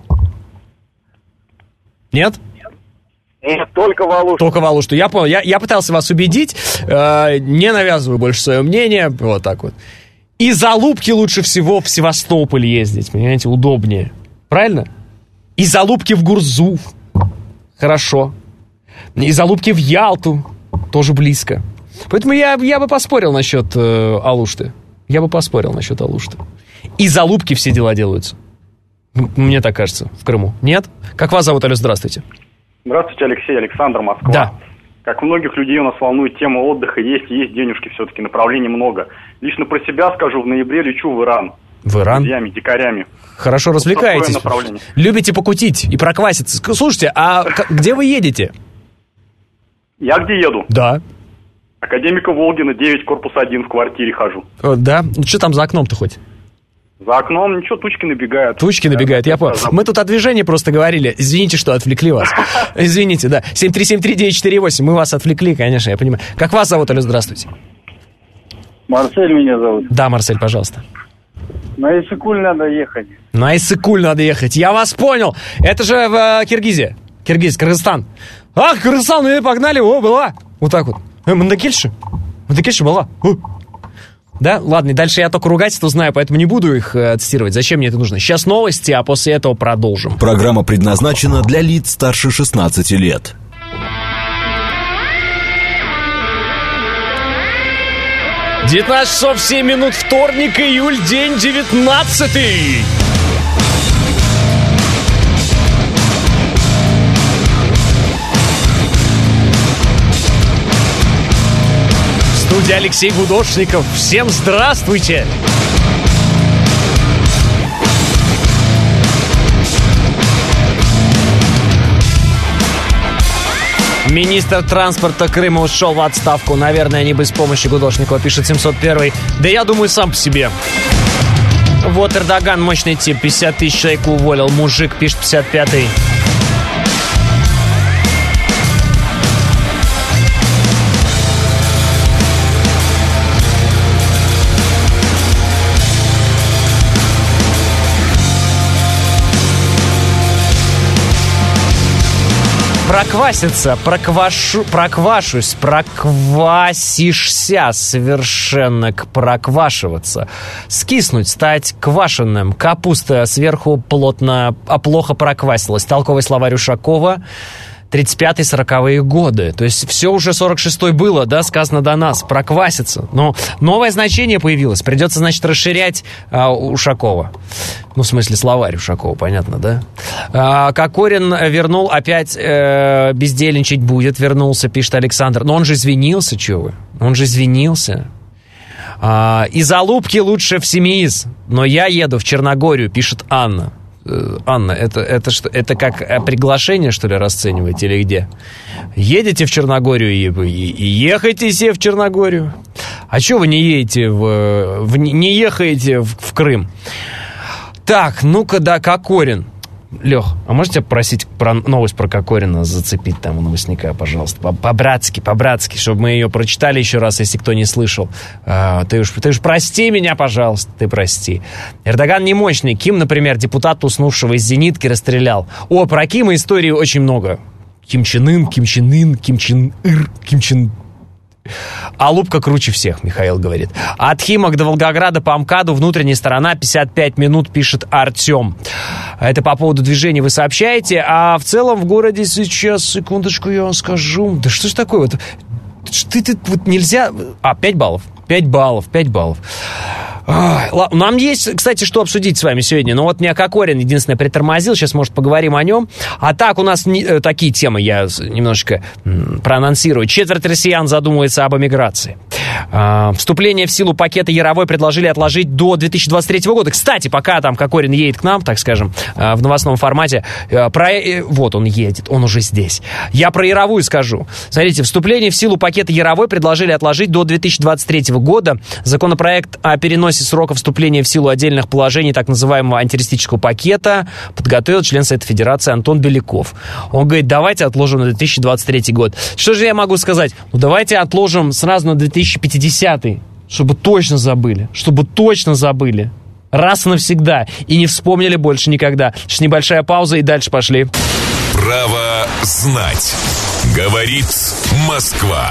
Нет? Нет, только в Алушту. Только в Алушту. Я понял. Я, я пытался вас убедить, э, не навязываю больше свое мнение. Вот так вот. Из Алубки лучше всего в Севастополь ездить, понимаете, удобнее. Правильно? Из Алубки в Гурзуф. Хорошо. Из Алубки в Ялту. Тоже близко. Поэтому я, я бы поспорил насчет э, Алушты. Я бы поспорил насчет Алушты. Из Алубки все дела делаются. Мне так кажется, в Крыму. Нет? Как вас зовут, Алло, здравствуйте. Здравствуйте, Алексей, Александр, Москва. Да. Как многих людей у нас волнует тема отдыха. Есть, есть денежки все-таки, направлений много. Лично про себя скажу, в ноябре лечу в Иран. В Иран? С друзьями, дикарями. Хорошо развлекаетесь. Любите покутить и прокваситься. Слушайте, а где вы едете? Я где еду? Да. Академика Волгина, девять, корпус один, в квартире хожу. О, да? Ну, что там за окном-то хоть? За окном ничего, тучки набегают. Тучки набегают, я понял. Мы тут о движении просто говорили. Извините, что отвлекли вас. Извините, да. семь три семь три девять четыре восемь. Мы вас отвлекли, конечно, я понимаю. Как вас зовут, алло, здравствуйте? Марсель меня зовут. Да, Марсель, пожалуйста. На Иссык-Куль надо ехать. На Иссык-Куль надо ехать. Я вас понял. Это же в Киргизии. Киргиз, Кыргызстан. Ах, Кыргызстан, мы погнали. О, была. Вот так вот. Э, Мандакельши. Мандакельши была. О. Да, ладно, дальше я только ругательство знаю, поэтому не буду их э, цитировать. Зачем мне это нужно? Сейчас новости, а после этого продолжим. Программа предназначена для лиц старше шестнадцати лет. девятнадцать часов семь минут, вторник, июль, день девятнадцатый. В студии Алексей Гудошников. Всем здравствуйте! Министр транспорта Крыма ушел в отставку. Наверное, не без помощи Гудошникова, пишет семьсот первый. Да я думаю, сам по себе. Вот Эрдоган, мощный тип, пятьдесят тысяч человек уволил. Мужик, пишет пятьдесят пятый. Прокваситься, проквашу, проквашусь, проквасишься совершенно, проквашиваться. Скиснуть, стать квашеным. Капуста сверху плотно, а плохо проквасилась. Толковый словарь Ушакова. тридцать пятые сороковые годы. То есть все уже сорок шестой было, да, сказано до нас. Прокваситься. Но новое значение появилось. Придется, значит, расширять а, Ушакова. Ну, в смысле, словарь Ушакова, понятно, да? А, Кокорин вернул, опять э, бездельничать будет. Вернулся, пишет Александр. Но он же извинился, чё вы? Он же извинился. А, из Алупки лучше в Семииз. Но я еду в Черногорию, пишет Анна. Анна, это, это, что, это как приглашение, что ли, расцениваете или где? Едете в Черногорию и, и, и ехайте себе в Черногорию. А что вы не едете в, в не ехаете в, в Крым? Так, ну-ка, да, Кокорин. Лех, а можете попросить про новость про Кокорина зацепить там у новостника, пожалуйста? По-братски, по-братски, чтобы мы ее прочитали еще раз, если кто не слышал. А, ты, уж, ты уж прости меня, пожалуйста, ты прости. Эрдоган немощный. Ким, например, депутата, уснувшего из зенитки, расстрелял. О, про Кима истории очень много. Ким Чен Ын, Ким Чен Ын, Ким Чен Ыр, Ким Чен... А Лупка круче всех, Михаил говорит. От Химок до Волгограда по МКАДу внутренняя сторона пятьдесят пять минут, пишет Артем. Это по поводу движения вы сообщаете. А в целом в городе сейчас, секундочку, я вам скажу. Да что ж такое? Вот, ты, ты, вот нельзя... А, пять баллов. пять баллов, пять баллов. Нам есть, кстати, что обсудить с вами сегодня. Но вот меня Кокорин единственное притормозил. Сейчас, может, поговорим о нем. А так, у нас не, такие темы я немножечко проанонсирую. Четверть россиян задумывается об эмиграции. А, вступление в силу пакета Яровой предложили отложить до две тысячи двадцать третьего года. Кстати, пока там Кокорин едет к нам, так скажем, в новостном формате, про... вот он едет, он уже здесь. Я про Яровую скажу. Смотрите, вступление в силу пакета Яровой предложили отложить до две тысячи двадцать третьего года. Законопроект о переносе срока вступления в силу отдельных положений так называемого антитеррористического пакета подготовил член Совета Федерации Антон Беляков. Он говорит, давайте отложим на две тысячи двадцать третий год. Что же я могу сказать? Ну, давайте отложим сразу на две тысячи пятидесятый, чтобы точно забыли, чтобы точно забыли. Раз и навсегда. И не вспомнили больше никогда. Сейчас небольшая пауза и дальше пошли. Право знать. Говорит Москва.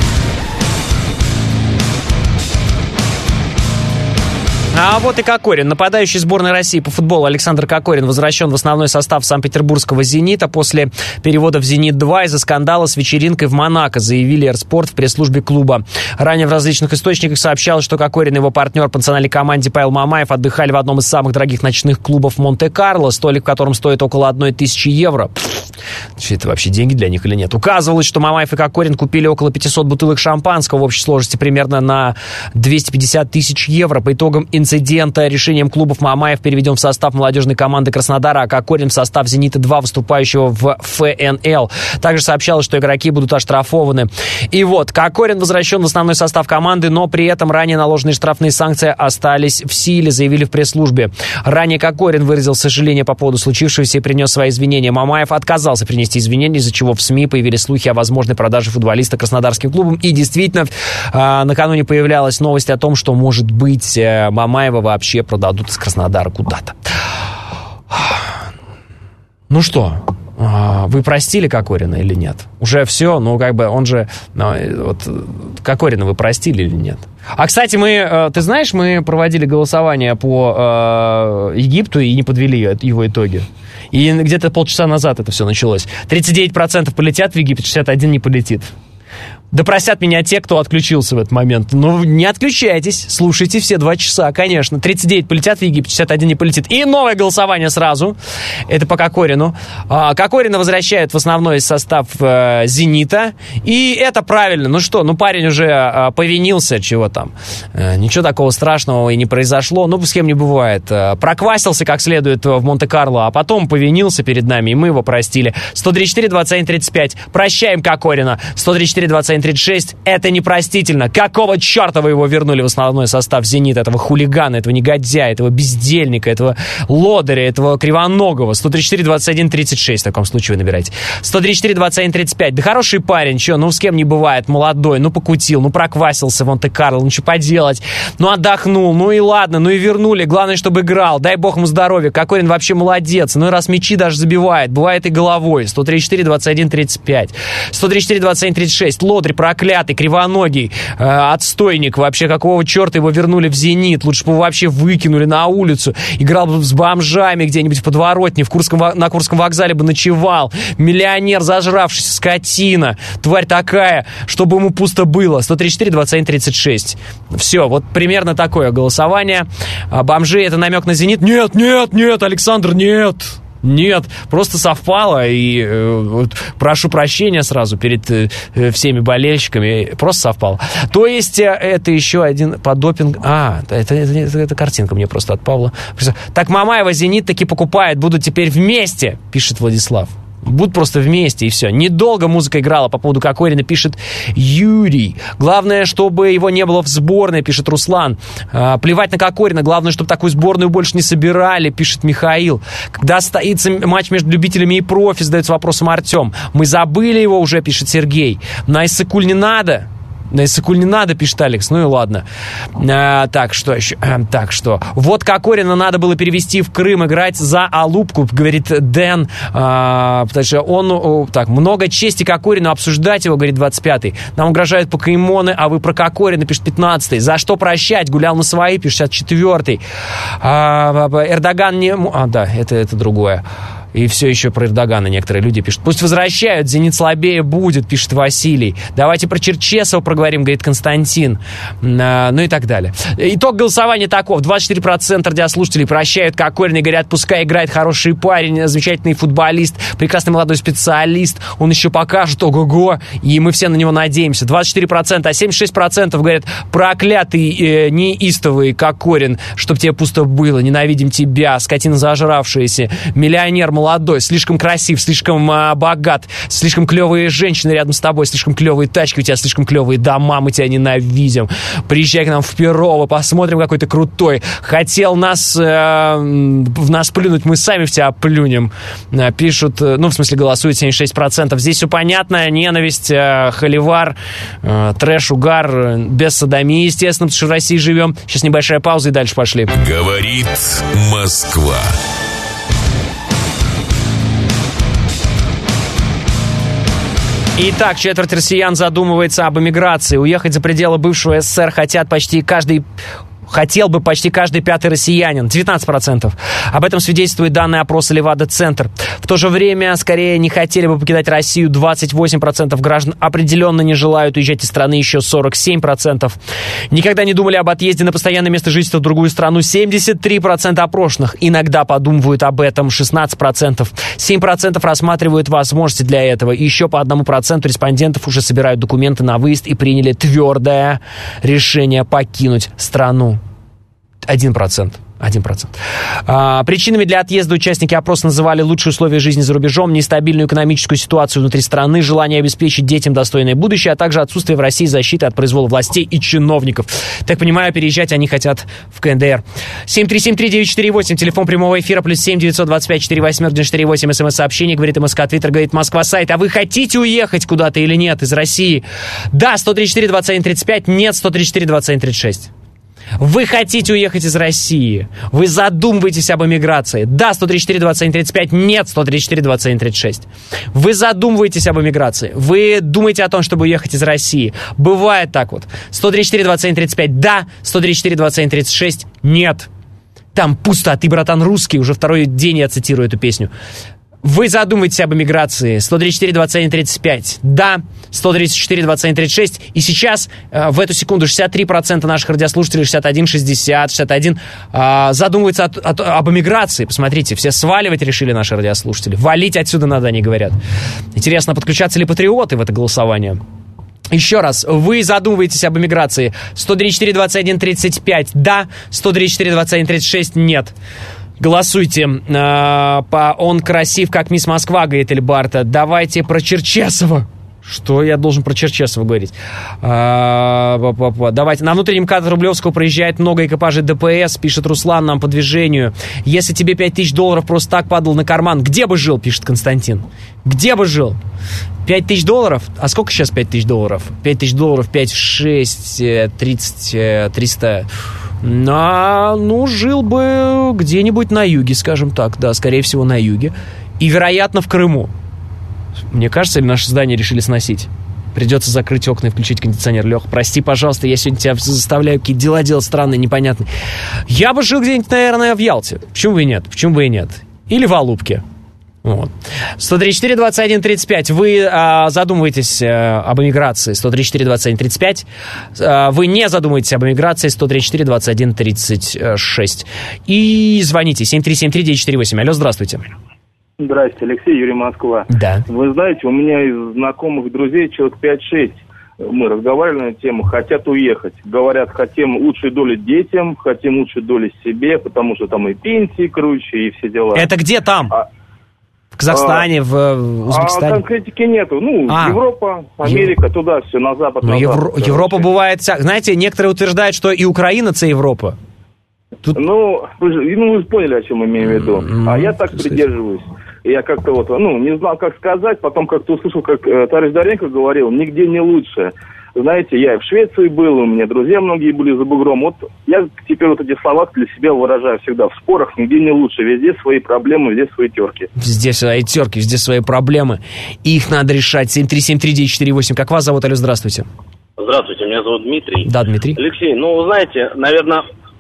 А вот и Кокорин. Нападающий сборной России по футболу Александр Кокорин возвращен в основной состав Санкт-Петербургского «Зенита» после перевода в «Зенит-два» из-за скандала с вечеринкой в Монако, заявили «Эрспорт» в пресс-службе клуба. Ранее в различных источниках сообщалось, что Кокорин и его партнер по национальной команде Павел Мамаев отдыхали в одном из самых дорогих ночных клубов Монте-Карло, столик в котором стоит около одной тысячи евро. Значит, это вообще деньги для них или нет. Указывалось, что Мамаев и Кокорин купили около пятьсот бутылок шампанского в общей сложности примерно на двести пятьдесят тысяч евро. По итогам инцидента решением клубов Мамаев переведен в состав молодежной команды Краснодара, а Кокорин в состав «Зенита-два», выступающего в эф эн эл. Также сообщалось, что игроки будут оштрафованы. И вот, Кокорин возвращен в основной состав команды, но при этом ранее наложенные штрафные санкции остались в силе, заявили в пресс-службе. Ранее Кокорин выразил сожаление по поводу случившегося и принес свои извинения. Мамаев отказался принести извинения, из-за чего в СМИ появились слухи о возможной продаже футболиста краснодарским клубам. И действительно, э, накануне появлялась новость о том, что, может быть, э, Мамаева вообще продадут из Краснодара куда-то. Ну что, вы простили Кокорина или нет? Уже все, ну как бы он же... Ну, вот, Кокорина вы простили или нет? А, кстати, мы, ты знаешь, мы проводили голосование по э, Египту и не подвели его итоги. И где-то полчаса назад это все началось. тридцать девять процентов полетят в Египет, шестьдесят один процент не полетит. Да простят меня те, кто отключился в этот момент. Ну, не отключайтесь, слушайте все два часа, конечно. тридцать девять полетят в Египет, шестьдесят один не полетит. И новое голосование сразу. Это по Кокорину. А, Кокорина возвращают в основной состав э, «Зенита». И это правильно. Ну что, ну парень уже э, повинился, чего там. Э, ничего такого страшного и не произошло. Ну, с кем не бывает. Э, проквасился как следует в Монте-Карло, а потом повинился перед нами, и мы его простили. сто тридцать четыре двадцать один тридцать пять. Прощаем Кокорина. сто тридцать четыре двадцать один тридцать шесть. Это непростительно. Какого черта вы его вернули в основной состав «Зенита», этого хулигана, этого негодяя, этого бездельника, этого лодыря, этого кривоногого? сто тридцать четыре двадцать один тридцать шесть в таком случае вы набираете. сто тридцать четыре двадцать один тридцать пять. Да хороший парень, что, ну с кем не бывает, молодой, ну покутил, ну проквасился в Монте-Карло, ну что поделать, ну отдохнул, ну и ладно, ну и вернули, главное, чтобы играл, дай бог ему здоровья. Кокорин вообще молодец, ну и раз мячи даже забивает, бывает и головой. сто тридцать четыре двадцать один тридцать пять. сто тридцать четыре двадцать один тридцать шесть. Лодырь проклятый, кривоногий, э, отстойник. Вообще, какого черта его вернули в «Зенит»? Лучше бы его вообще выкинули на улицу. Играл бы с бомжами где-нибудь в подворотне, в Курском, на Курском вокзале бы ночевал. Миллионер, зажравшийся, скотина. Тварь такая, чтобы ему пусто было. сто тридцать четыре двадцать один тридцать шесть. Все, вот примерно такое голосование. А бомжи — это намек на «Зенит»? Нет, нет, нет, Александр, нет. Нет, просто совпало, и э, вот, прошу прощения сразу перед э, всеми болельщиками, просто совпало. То есть э, это еще один по допингу. А, это, это, это, это картинка мне просто от Павла. Так Мамаева «Зенит» таки покупает, будут теперь вместе, пишет Владислав. Будут просто вместе, и все. Недолго музыка играла по поводу Кокорина, пишет Юрий. Главное, чтобы его не было в сборной, пишет Руслан. А, плевать на Кокорина, главное, чтобы такую сборную больше не собирали, пишет Михаил. Когда состоится матч между любителями и профи, задается вопросом Артем. Мы забыли его уже, пишет Сергей. На Иссыкуль не надо. На Иссыкуль не надо, пишет Алекс. Ну и ладно. А, так, что еще? А, так, что? Вот Кокорина надо было перевести в Крым, играть за Алупку, говорит Дэн. А, потому что он... О, так, много чести Кокорину, обсуждать его, говорит двадцать пятый. Нам угрожают покемоны, а вы про Кокорина, пишет пятнадцатый. За что прощать? Гулял на свои, пишет шестьдесят четвёртый. А, Эрдоган не... А, да, это, это другое. И все еще про Эрдогана некоторые люди пишут. Пусть возвращают, «Зенит» слабее будет, пишет Василий. Давайте про Черчесова проговорим, говорит Константин. А, ну и так далее. Итог голосования таков. двадцать четыре процента радиослушателей прощают Кокорина и говорят, пускай играет, хороший парень, замечательный футболист, прекрасный молодой специалист. Он еще покажет, ого-го, и мы все на него надеемся. двадцать четыре процента, а семьдесят шесть процентов говорят, проклятый, э, неистовый Кокорин, чтоб тебе пусто было, ненавидим тебя, скотина зажравшаяся, миллионер молодой, молодой, слишком красив, слишком а, богат, слишком клевые женщины рядом с тобой, слишком клевые тачки, у тебя слишком клевые дома, мы тебя ненавидим. Приезжай к нам в Перово, посмотрим, какой ты крутой. Хотел нас, э, в нас плюнуть, мы сами в тебя плюнем. Пишут, ну, в смысле, голосуют семьдесят шесть процентов. Здесь все понятно, ненависть, э, холивар, э, трэш, угар, без содомии, естественно, потому что в России живем. Сейчас небольшая пауза и дальше пошли. Говорит Москва. Итак, четверть россиян задумывается об эмиграции. Уехать за пределы бывшего СССР хотят почти каждый... хотел бы почти каждый пятый россиянин, девятнадцать процентов. Об этом свидетельствует данные опроса Левада-центр. В то же время, скорее, не хотели бы покидать Россию двадцать восемь процентов граждан, определенно не желают уезжать из страны еще сорок семь процентов. Никогда не думали об отъезде на постоянное место жительства в другую страну семьдесят три процента опрошенных. Иногда подумывают об этом шестнадцать процентов. семь процентов рассматривают возможности для этого. И еще по одному проценту респондентов уже собирают документы на выезд и приняли твердое решение покинуть страну. Один процент. Один процент. А, причинами для отъезда участники опроса называли лучшие условия жизни за рубежом, нестабильную экономическую ситуацию внутри страны, желание обеспечить детям достойное будущее, а также отсутствие в России защиты от произвола властей и чиновников. Так понимаю, переезжать они хотят в ка эн дэ эр. семь три семь три девять четыре восемь, телефон прямого эфира, плюс семь девятьсот двадцать пять четыре восемь девять четыре восемь, смс-сообщение, говорит МСК, Твиттер, говорит Москва, сайт. А вы хотите уехать куда-то или нет из России? Да, сто тридцать четыре двадцать один тридцать пять, нет, сто тридцать четыре двадцать один тридцать шесть. Вы хотите уехать из России? Вы задумываетесь об эмиграции? Да, сто тридцать четыре двадцать один тридцать пять, нет, сто тридцать четыре двадцать один тридцать шесть. Вы задумываетесь об эмиграции? Вы думаете о том, чтобы уехать из России? Бывает так вот. сто тридцать четыре двадцать один тридцать пять, да, сто тридцать четыре двадцать один тридцать шесть, нет. Там пусто, а ты, братан, русский. Уже второй день я цитирую эту песню. Вы задумаетесь об эмиграции? сто тридцать четыре двадцать один тридцать пять. Да, сто тридцать четыре двадцать один тридцать шесть. И сейчас, э, в эту секунду, шестьдесят три процента наших радиослушателей, шестьдесят один шестьдесят, шестьдесят один, э, задумываются от, от, об эмиграции. Посмотрите, все сваливать решили наши радиослушатели. Валить отсюда надо, они говорят. Интересно, подключатся ли патриоты в это голосование? Еще раз, вы задумываетесь об эмиграции? сто тридцать четыре двадцать один тридцать пять. Да, сто тридцать четыре двадцать один тридцать шесть. Нет. Голосуйте. А, по «Он красив, как мисс Москва», говорит Эльбарта. Давайте про Черчесова. Что я должен про Черчесова говорить? А, давайте. На внутреннем МКАД Рублевского проезжает много экипажей дэ пэ эс, пишет Руслан нам по движению. Если тебе пять тысяч долларов просто так падал на карман, где бы жил, пишет Константин. Где бы жил? пять тысяч долларов? А сколько сейчас пять тысяч долларов? пять тысяч долларов, пять, шесть, тридцать, триста... На, ну, жил бы где-нибудь на юге, скажем так, да, скорее всего, на юге. И, вероятно, в Крыму. Мне кажется, или наше здание решили сносить? Придется закрыть окна и включить кондиционер. Лех, прости, пожалуйста, я сегодня тебя заставляю какие-то дела делать странные, непонятные. Я бы жил где-нибудь, наверное, в Ялте. Почему бы и нет? Почему бы и нет? Или в Алупке. Вот. сто тридцать четыре двадцать один тридцать пять. Вы а, задумываетесь а, об эмиграции? сто тридцать четыре двадцать один тридцать пять. А, вы не задумываетесь об эмиграции? сто тридцать четыре двадцать один тридцать шесть. И звоните семь три семь три девять четыре восемь. Алло, здравствуйте. Здрасте, Алексей, Юрий, Москва. Да. Вы знаете, у меня из знакомых друзей человек пять-шесть. Мы разговаривали на эту тему, хотят уехать. Говорят, хотим лучшей доли детям, хотим лучшей доли себе, потому что там и пенсии круче, и все дела. Это где там? А... В Казахстане, а, в Узбекистане? А конкретики нету. Ну, а, Европа, Америка, Ев... туда все, на запад, ну, на Евро... запад. Европа бывает... Знаете, некоторые утверждают, что и Украина — это Европа. Тут... Ну, вы же, ну, вы же поняли, о чем имею в виду. Mm-hmm. А я так придерживаюсь. Я как-то вот, ну, не знал, как сказать, потом как-то услышал, как э, товарищ Доренко говорил, нигде не лучше. Знаете, я и в Швеции был, у меня друзья многие были за бугром. Вот я теперь вот эти слова для себя выражаю всегда. В спорах нигде не лучше. Везде свои проблемы, везде свои терки. Везде свои терки, везде свои проблемы. И их надо решать. семь три семь три девять четыре восемь. Как вас зовут? Алло, здравствуйте. Здравствуйте, меня зовут Дмитрий. Да, Дмитрий. Алексей, ну, знаете, наверное,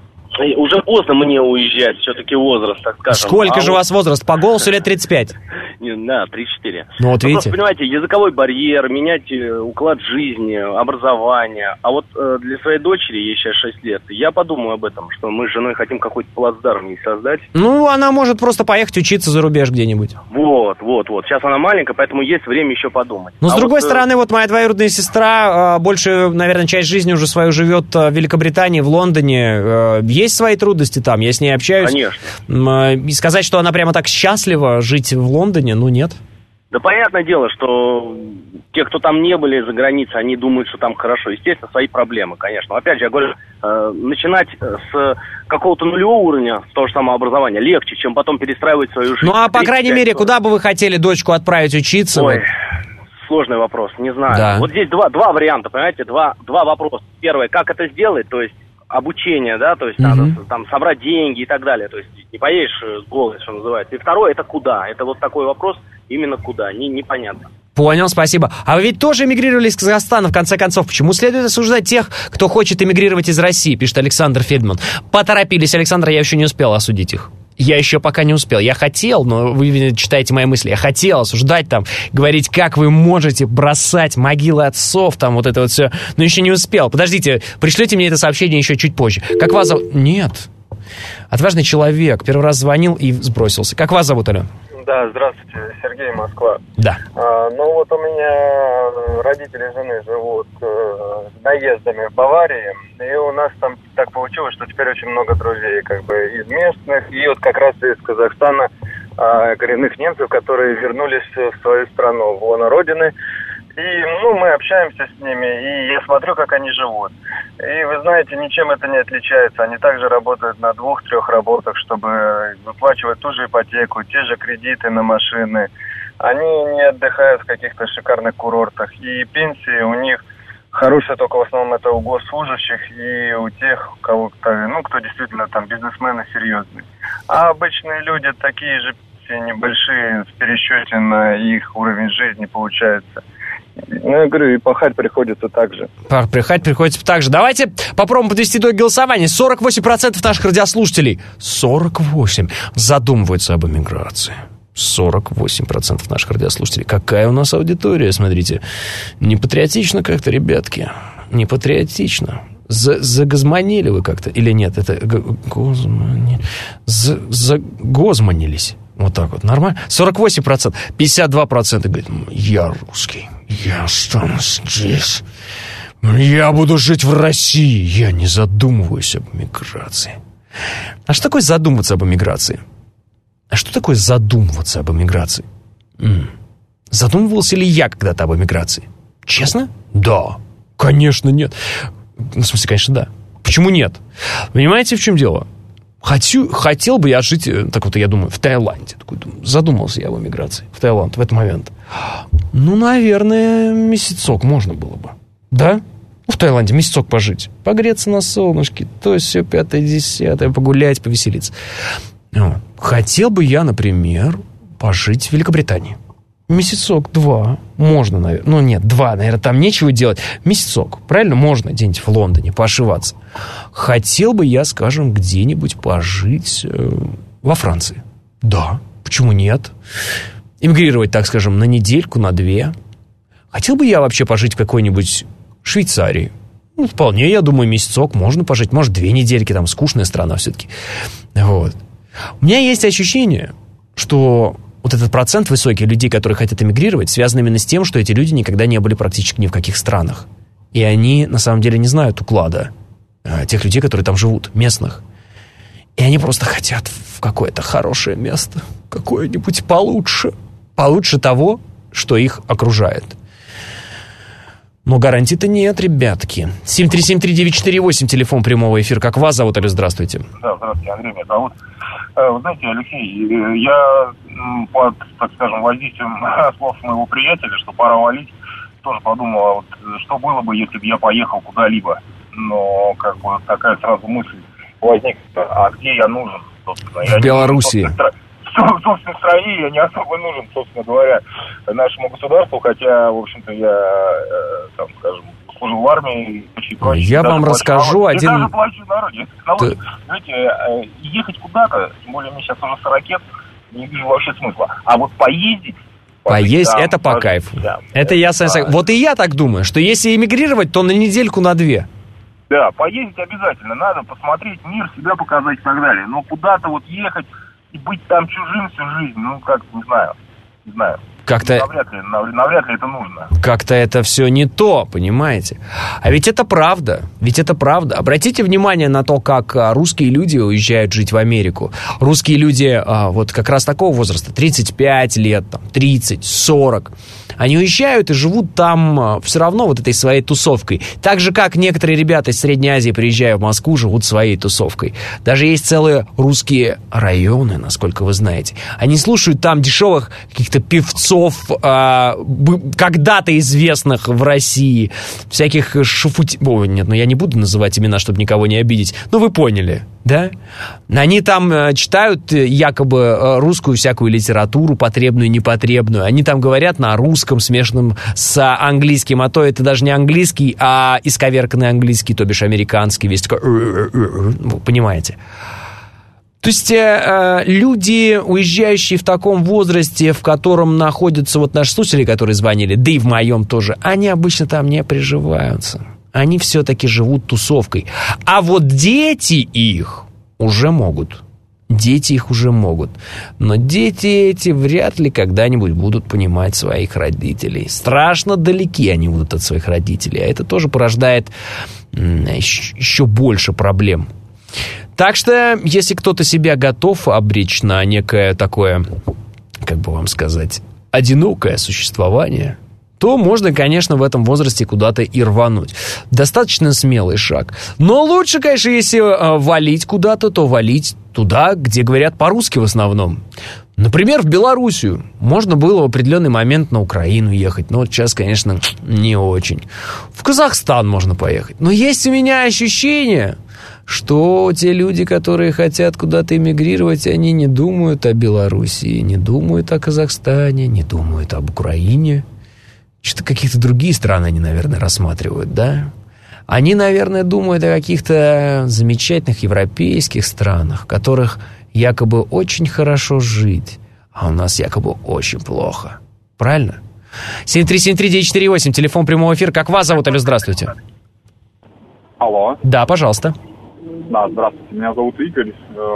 уже поздно мне уезжать. Все-таки возраст, так скажем. Сколько а же у вас возраст? По голосу лет тридцать пять? Не, да, три-четыре. Ну, вот ну, видите. Просто, понимаете, языковой барьер, менять уклад жизни, образование. А вот э, для своей дочери, ей сейчас шесть лет, я подумаю об этом, что мы с женой хотим какой-то плацдарм ей создать. Ну, она может просто поехать учиться за рубеж где-нибудь. Вот, вот, вот. Сейчас она маленькая, поэтому есть время еще подумать. Но, а с другой вот, стороны, вот моя двоюродная сестра, больше, наверное, часть жизни уже свою живет в Великобритании, в Лондоне. Есть свои трудности там, я с ней общаюсь. Конечно. И сказать, что она прямо так счастлива жить в Лондоне, ну, нет. Да понятное дело, что те, кто там не были за границей, они думают, что там хорошо. Естественно, свои проблемы, конечно. Но опять же, я говорю, э, начинать с какого-то нулевого уровня, с того же самого образования, легче, чем потом перестраивать свою жизнь. Ну, а по крайней мере, куда бы вы хотели дочку отправить учиться? Ой, сложный вопрос, не знаю. Да. Вот здесь два, два варианта, понимаете, два, два вопроса. Первое, как это сделать, то есть обучение, да, то есть mm-hmm. надо там собрать деньги и так далее, то есть не поедешь с голой, что называется. И второе, это куда? Это вот такой вопрос, именно куда, не, непонятно. Понял, спасибо. А вы ведь тоже эмигрировали из Казахстана, в конце концов. Почему следует осуждать тех, кто хочет эмигрировать из России, пишет Александр Фельдман. Поторопились, Александр, я еще не успел осудить их. Я еще пока не успел. Я хотел, но вы читаете мои мысли. Я хотел осуждать там, говорить, как вы можете бросать могилы отцов, там вот это вот все. Но еще не успел. Подождите, пришлете мне это сообщение еще чуть позже. Как вас зовут? Нет. Отважный человек. Первый раз звонил и сбросился. Как вас зовут, Алена? Да, здравствуйте, Сергей, Москва. Да. А, ну вот у меня родители жены живут э, наездами в Баварии, и у нас там так получилось, что теперь очень много друзей как бы из местных, и вот как раз из Казахстана э, коренных немцев, которые вернулись в свою страну, в лоно родины. И, ну, мы общаемся с ними, и я смотрю, как они живут. И, вы знаете, ничем это не отличается. Они также работают на двух-трех работах, чтобы выплачивать ту же ипотеку, те же кредиты на машины. Они не отдыхают в каких-то шикарных курортах. И пенсии у них хорошие только в основном это у госслужащих и у тех, у кого, ну, кто действительно там бизнесмены серьезные. А обычные люди такие же пенсии небольшие, в пересчете на их уровень жизни получается. Ну, я говорю, и пахать приходится так же. Пахать приходится так же. Давайте попробуем подвести итоги голосования. сорок восемь процентов наших радиослушателей, сорок восемь процентов задумываются об эмиграции. сорок восемь процентов наших радиослушателей. Какая у нас аудитория, смотрите. Не патриотично как-то, ребятки. Не патриотично. Загозманили вы как-то. Или нет, это... Гозмани... Загозманились. Вот так вот, нормально? сорок восемь процентов. пятьдесят два процента говорят, я русский, я останусь здесь. Я буду жить в России. Я не задумываюсь об эмиграции. А что такое задумываться об эмиграции? А что такое задумываться об эмиграции? М-м. Задумывался ли я когда-то об эмиграции? Честно? Да. Конечно, нет. В смысле, конечно, да. Почему нет? Понимаете, в чем дело? Хочу, хотел бы я жить, так вот я думаю, в Таиланде. Такой, задумался я об эмиграции в Таиланд в этот момент. Ну, наверное, месяцок можно было бы. Да? В Таиланде месяцок пожить. Погреться на солнышке, то есть все пятое, десятое, погулять, повеселиться. Хотел бы я, например, пожить в Великобритании. Месяцок, два, можно, наверное. Ну, нет, два, наверное, там нечего делать. Месяцок, правильно? Можно где-нибудь в Лондоне пошиваться. Хотел бы я, скажем, где-нибудь пожить э, во Франции. Да, почему нет? Эмигрировать, так скажем, на недельку, на две. Хотел бы я вообще пожить в какой-нибудь Швейцарии. Ну, вполне, я думаю, месяцок можно пожить. Может, две недельки, там скучная страна все-таки. Вот. У меня есть ощущение, что... Вот этот процент высокий людей, которые хотят эмигрировать, связан именно с тем, что эти люди никогда не были практически ни в каких странах. И они, на самом деле, не знают уклада э, тех людей, которые там живут, местных. И они просто хотят в какое-то хорошее место, какое-нибудь получше. Получше того, что их окружает. Но гарантий-то нет, ребятки. семь три семь три девять четыре восемь, телефон прямого эфира. Как вас зовут, Алексей? Здравствуйте. Да, здравствуйте, Андрей меня зовут. Вы знаете, Алексей, я под, так скажем, воздействием слов моего приятеля, что пора валить, тоже подумал, а вот что было бы, если бы я поехал куда-либо. Но как бы такая сразу мысль возникла, а где я нужен, собственно. В Белоруссии. В собственной стране я не особо нужен, собственно говоря, нашему государству, хотя, в общем-то, я, там, скажем, служил в армии и прочее. Я вам расскажу налоги. один... Я даже плачу налоги. налоги. Знаете, ехать куда-то, тем более мне сейчас уже сорок лет, не вижу вообще смысла. А вот поездить... Поесть, там, это по пожить, кайфу. Да, это, это я сам... Да. Вот и я так думаю, что если эмигрировать, то на недельку, на две. Да, поездить обязательно. Надо посмотреть мир, себя показать и так далее. Но куда-то вот ехать и быть там чужим всю жизнь, ну, как, не знаю, не знаю. Как-то... Навряд ли, навряд ли это нужно. Как-то это все не то, понимаете? А ведь это правда. Ведь это правда. Обратите внимание на то, как русские люди уезжают жить в Америку. Русские люди вот как раз такого возраста, тридцать пять лет, там, тридцать, сорок. Они уезжают и живут там все равно вот этой своей тусовкой. Так же, как некоторые ребята из Средней Азии, приезжая в Москву, живут своей тусовкой. Даже есть целые русские районы, насколько вы знаете. Они слушают там дешевых каких-то певцов, тусов, э, когда-то известных в России, всяких шуфути... О, нет, ну я не буду называть имена, чтобы никого не обидеть, но вы поняли, да? Они там э, читают якобы э, русскую всякую литературу, потребную и непотребную, они там говорят на русском, смешанном с английским, а то это даже не английский, а исковерканный английский, то бишь американский, весь такой... Вы понимаете? То есть э, люди, уезжающие в таком возрасте, в котором находятся вот наши слушатели, которые звонили, да и в моем тоже, они обычно там не приживаются. Они все-таки живут тусовкой. А вот дети их уже могут. Дети их уже могут. Но дети эти вряд ли когда-нибудь будут понимать своих родителей. Страшно далеки они будут от своих родителей. А это тоже порождает еще больше проблем. Так что, если кто-то себя готов обречь на некое такое, как бы вам сказать, одинокое существование, то можно, конечно, в этом возрасте куда-то и рвануть. Достаточно смелый шаг. Но лучше, конечно, если валить куда-то, то валить туда, где говорят по-русски в основном. Например, в Белоруссию. Можно было в определенный момент на Украину ехать. Но вот сейчас, конечно, не очень. В Казахстан можно поехать. Но есть у меня ощущение, что те люди, которые хотят куда-то эмигрировать, они не думают о Белоруссии, не думают о Казахстане, не думают об Украине. Что-то какие-то другие страны они, наверное, рассматривают, да? Они, наверное, думают о каких-то замечательных европейских странах, в которых якобы очень хорошо жить, а у нас якобы очень плохо. Правильно? семь три семь три девять четыре восемь, телефон прямого эфира. Как вас зовут? Алло, здравствуйте. Алло. Да, пожалуйста. Да, здравствуйте. Меня зовут Игорь.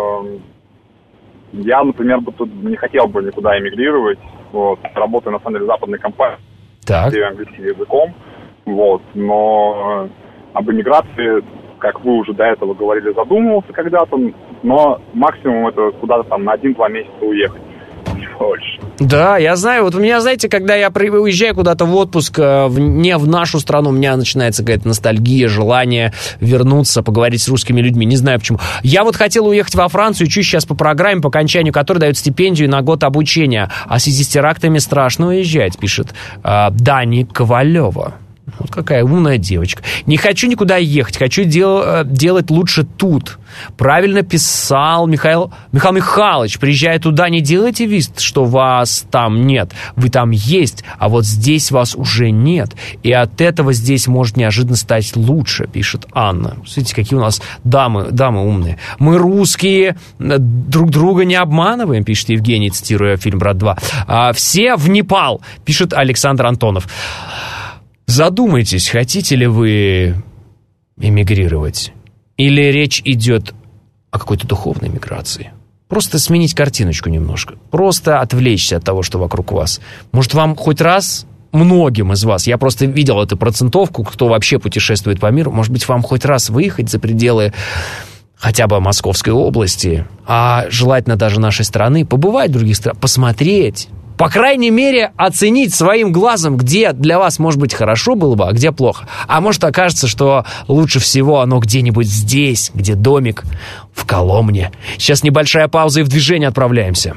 Я, например, бы тут не хотел бы никуда эмигрировать. Вот. Работаю, на самом деле, в западной компании. Так. Английским языком. Вот. Но об эмиграции, как вы уже до этого говорили, задумывался когда-то. Но максимум это куда-то там на один-два месяца уехать. Больше. Да, я знаю. Вот у меня, знаете, когда я уезжаю куда-то в отпуск, в, не в нашу страну, у меня начинается какая-то ностальгия, желание вернуться, поговорить с русскими людьми. Не знаю почему. Я вот хотел уехать во Францию, учусь сейчас по программе, по окончанию которой дают стипендию на год обучения. А в связи с терактами страшно уезжать, пишет э, Дани Ковалева. Вот какая умная девочка. Не хочу никуда ехать, хочу дел, делать лучше тут. Правильно писал Михаил, Михаил Михайлович. Приезжая туда, не делайте вид, что вас там нет. Вы там есть, а вот здесь вас уже нет. И от этого здесь может неожиданно стать лучше, пишет Анна. Смотрите, какие у нас дамы, дамы умные. Мы русские, друг друга не обманываем, пишет Евгений, цитируя фильм «Брат два». А, все в Непал, пишет Александр Антонов. Задумайтесь, хотите ли вы эмигрировать? Или речь идет о какой-то духовной миграции? Просто сменить картиночку немножко. Просто отвлечься от того, что вокруг вас. Может, вам хоть раз, многим из вас, я просто видел эту процентовку, кто вообще путешествует по миру, может быть, вам хоть раз выехать за пределы хотя бы Московской области, а желательно даже нашей страны, побывать в других странах, посмотреть. По крайней мере, оценить своим глазом, где для вас, может быть, хорошо было бы, а где плохо. А может, окажется, что лучше всего оно где-нибудь здесь, где домик, в Коломне. Сейчас небольшая пауза и в движение отправляемся.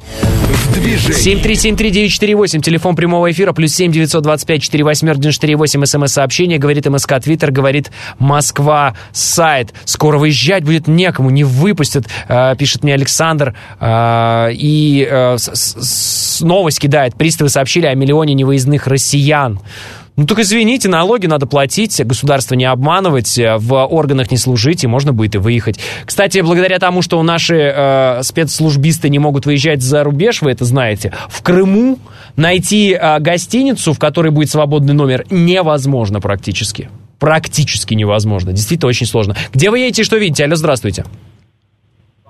семь три семь три девять четыре восемь, телефон прямого эфира, плюс семь девятьсот двадцать пять четыре восемь девяносто четыре восемь, смс-сообщение, говорит МСК Твиттер, говорит Москва сайт. Скоро выезжать будет некому, не выпустят, э, пишет мне Александр, э, и э, с, с, новость кидает. Приставы сообщили о миллионе невыездных россиян. Ну, только извините, налоги надо платить, государство не обманывать, в органах не служить, и можно будет и выехать. Кстати, благодаря тому, что наши э, спецслужбисты не могут выезжать за рубеж, вы это знаете, в Крыму найти э, гостиницу, в которой будет свободный номер, невозможно практически. Практически невозможно. Действительно очень сложно. Где вы едете, что видите? Алло, здравствуйте.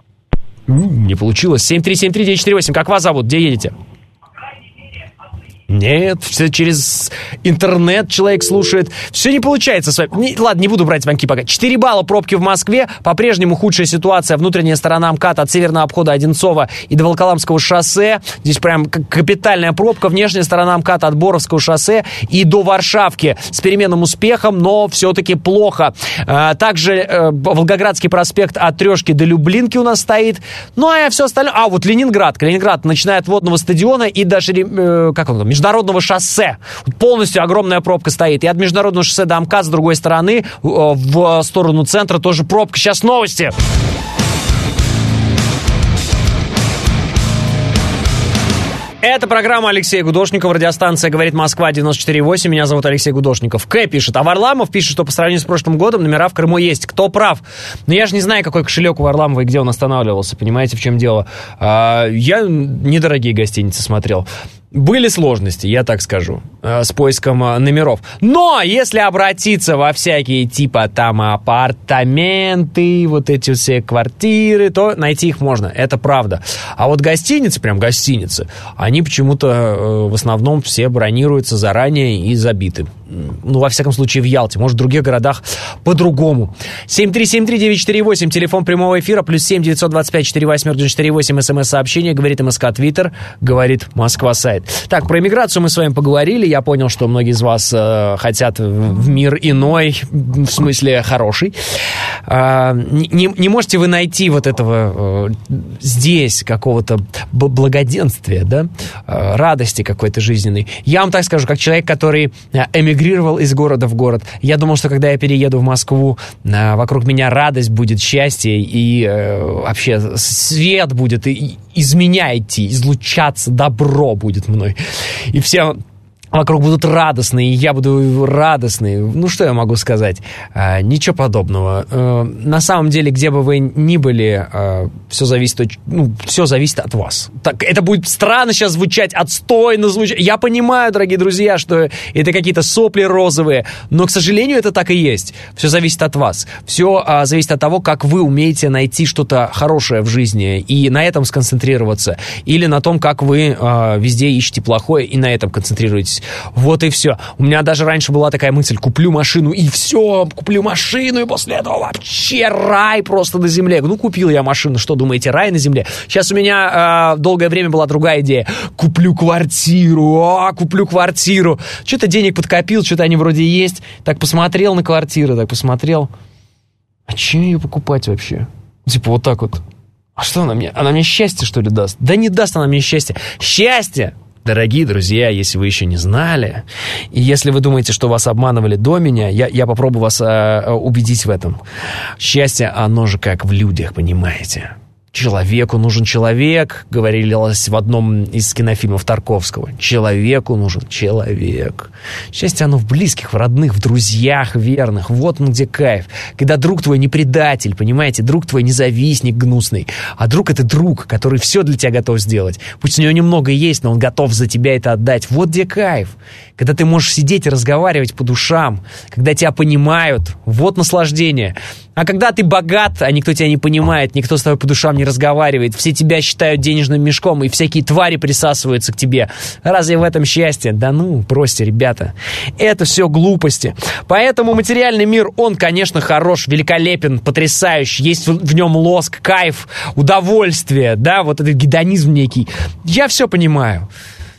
Не получилось. семь три семь три девять четыре восемь. Как вас зовут? Где едете? Нет, все через интернет человек слушает. Все не получается с вами. Не, ладно, не буду брать звонки пока. четыре балла пробки в Москве. По-прежнему худшая ситуация. Внутренняя сторона МКАД от северного обхода Одинцова и до Волоколамского шоссе. Здесь прям капитальная пробка. Внешняя сторона МКАД от Боровского шоссе и до Варшавки. С переменным успехом, но все-таки плохо. Также Волгоградский проспект от Трешки до Люблинки у нас стоит. Ну, а все остальное... А, вот Ленинград. Ленинград начиная от Водного стадиона и даже... Как он там? Международного шоссе. Полностью огромная пробка стоит. И от Международного шоссе до МКАД с другой стороны в сторону центра тоже пробка. Сейчас новости. Это программа Алексея Гудошникова, радиостанция «Говорит Москва» девяносто четыре восемь. Меня зовут Алексей Гудошников. К пишет, а Варламов пишет, что по сравнению с прошлым годом номера в Крыму есть. Кто прав? Но я же не знаю, какой кошелек у Варламова и где он останавливался. Понимаете, в чем дело? А, я недорогие гостиницы смотрел. Были сложности, я так скажу, с поиском номеров. Но если обратиться во всякие типа там апартаменты, вот эти все квартиры, то найти их можно, это правда. А вот гостиницы, прям гостиницы, они почему-то в основном все бронируются заранее и забиты. Ну, во всяком случае, в Ялте. Может, в других городах по-другому. семь три семь три девять четыре восемь, телефон прямого эфира, плюс семь девятьсот двадцать пять четыре восемь девять четыре восемь, смс-сообщение, говорит МСК Твиттер, говорит Москва сайт. Так, про иммиграцию мы с вами поговорили. Я понял, что многие из вас э, хотят в мир иной, в смысле хороший. Э, не, не можете вы найти вот этого э, здесь какого-то благоденствия, да? Э, радости какой-то жизненной. Я вам так скажу, как человек, который эмигрировал из города в город. Я думал, что когда я перееду в Москву, э, вокруг меня радость будет, счастье и э, вообще свет будет, и из меня идти, излучаться, добро будет мной. И все вокруг будут радостные, и я буду радостный. Ну, что я могу сказать? А, ничего подобного. А, на самом деле, где бы вы ни были, а, все зависит от, ну, все зависит от вас. Так, это будет странно сейчас звучать, отстойно звучать. Я понимаю, дорогие друзья, что это какие-то сопли розовые, но, к сожалению, это так и есть. Все зависит от вас. Все а, зависит от того, как вы умеете найти что-то хорошее в жизни и на этом сконцентрироваться. Или на том, как вы а, везде ищете плохое и на этом концентрируетесь. Вот и все. У меня даже раньше была такая мысль: куплю машину и все, куплю машину, и после этого вообще рай просто на земле. Ну, купил я машину, что думаете, рай на земле? Сейчас у меня э, долгое время была другая идея. Куплю квартиру, а, куплю квартиру. Что-то денег подкопил, что-то они вроде есть. Так посмотрел на квартиру, так посмотрел. А чем ее покупать вообще? Типа вот так вот. А что она мне? Она мне счастье, что ли, даст? Да не даст она мне счастье. Счастье! Дорогие друзья, если вы еще не знали, и если вы думаете, что вас обманывали до меня, я, я попробую вас э, убедить в этом. Счастье, оно же как в людях, понимаете? Человеку нужен человек, говорилось в одном из кинофильмов Тарковского. Человеку нужен человек. Счастье, оно в близких, в родных, в друзьях верных. Вот он где кайф. Когда друг твой не предатель, понимаете? Друг твой не завистник гнусный. А друг — это друг, который все для тебя готов сделать. Пусть у него немного есть, но он готов за тебя это отдать. Вот где кайф. Когда ты можешь сидеть и разговаривать по душам. Когда тебя понимают. Вот наслаждение. А когда ты богат, а никто тебя не понимает, никто с тобой по душам не разговаривает, все тебя считают денежным мешком, и всякие твари присасываются к тебе. Разве в этом счастье? Да ну, бросьте, ребята. Это все глупости. Поэтому материальный мир, он, конечно, хорош, великолепен, потрясающий. Есть в нем лоск, кайф, удовольствие, да, вот этот гедонизм некий. Я все понимаю.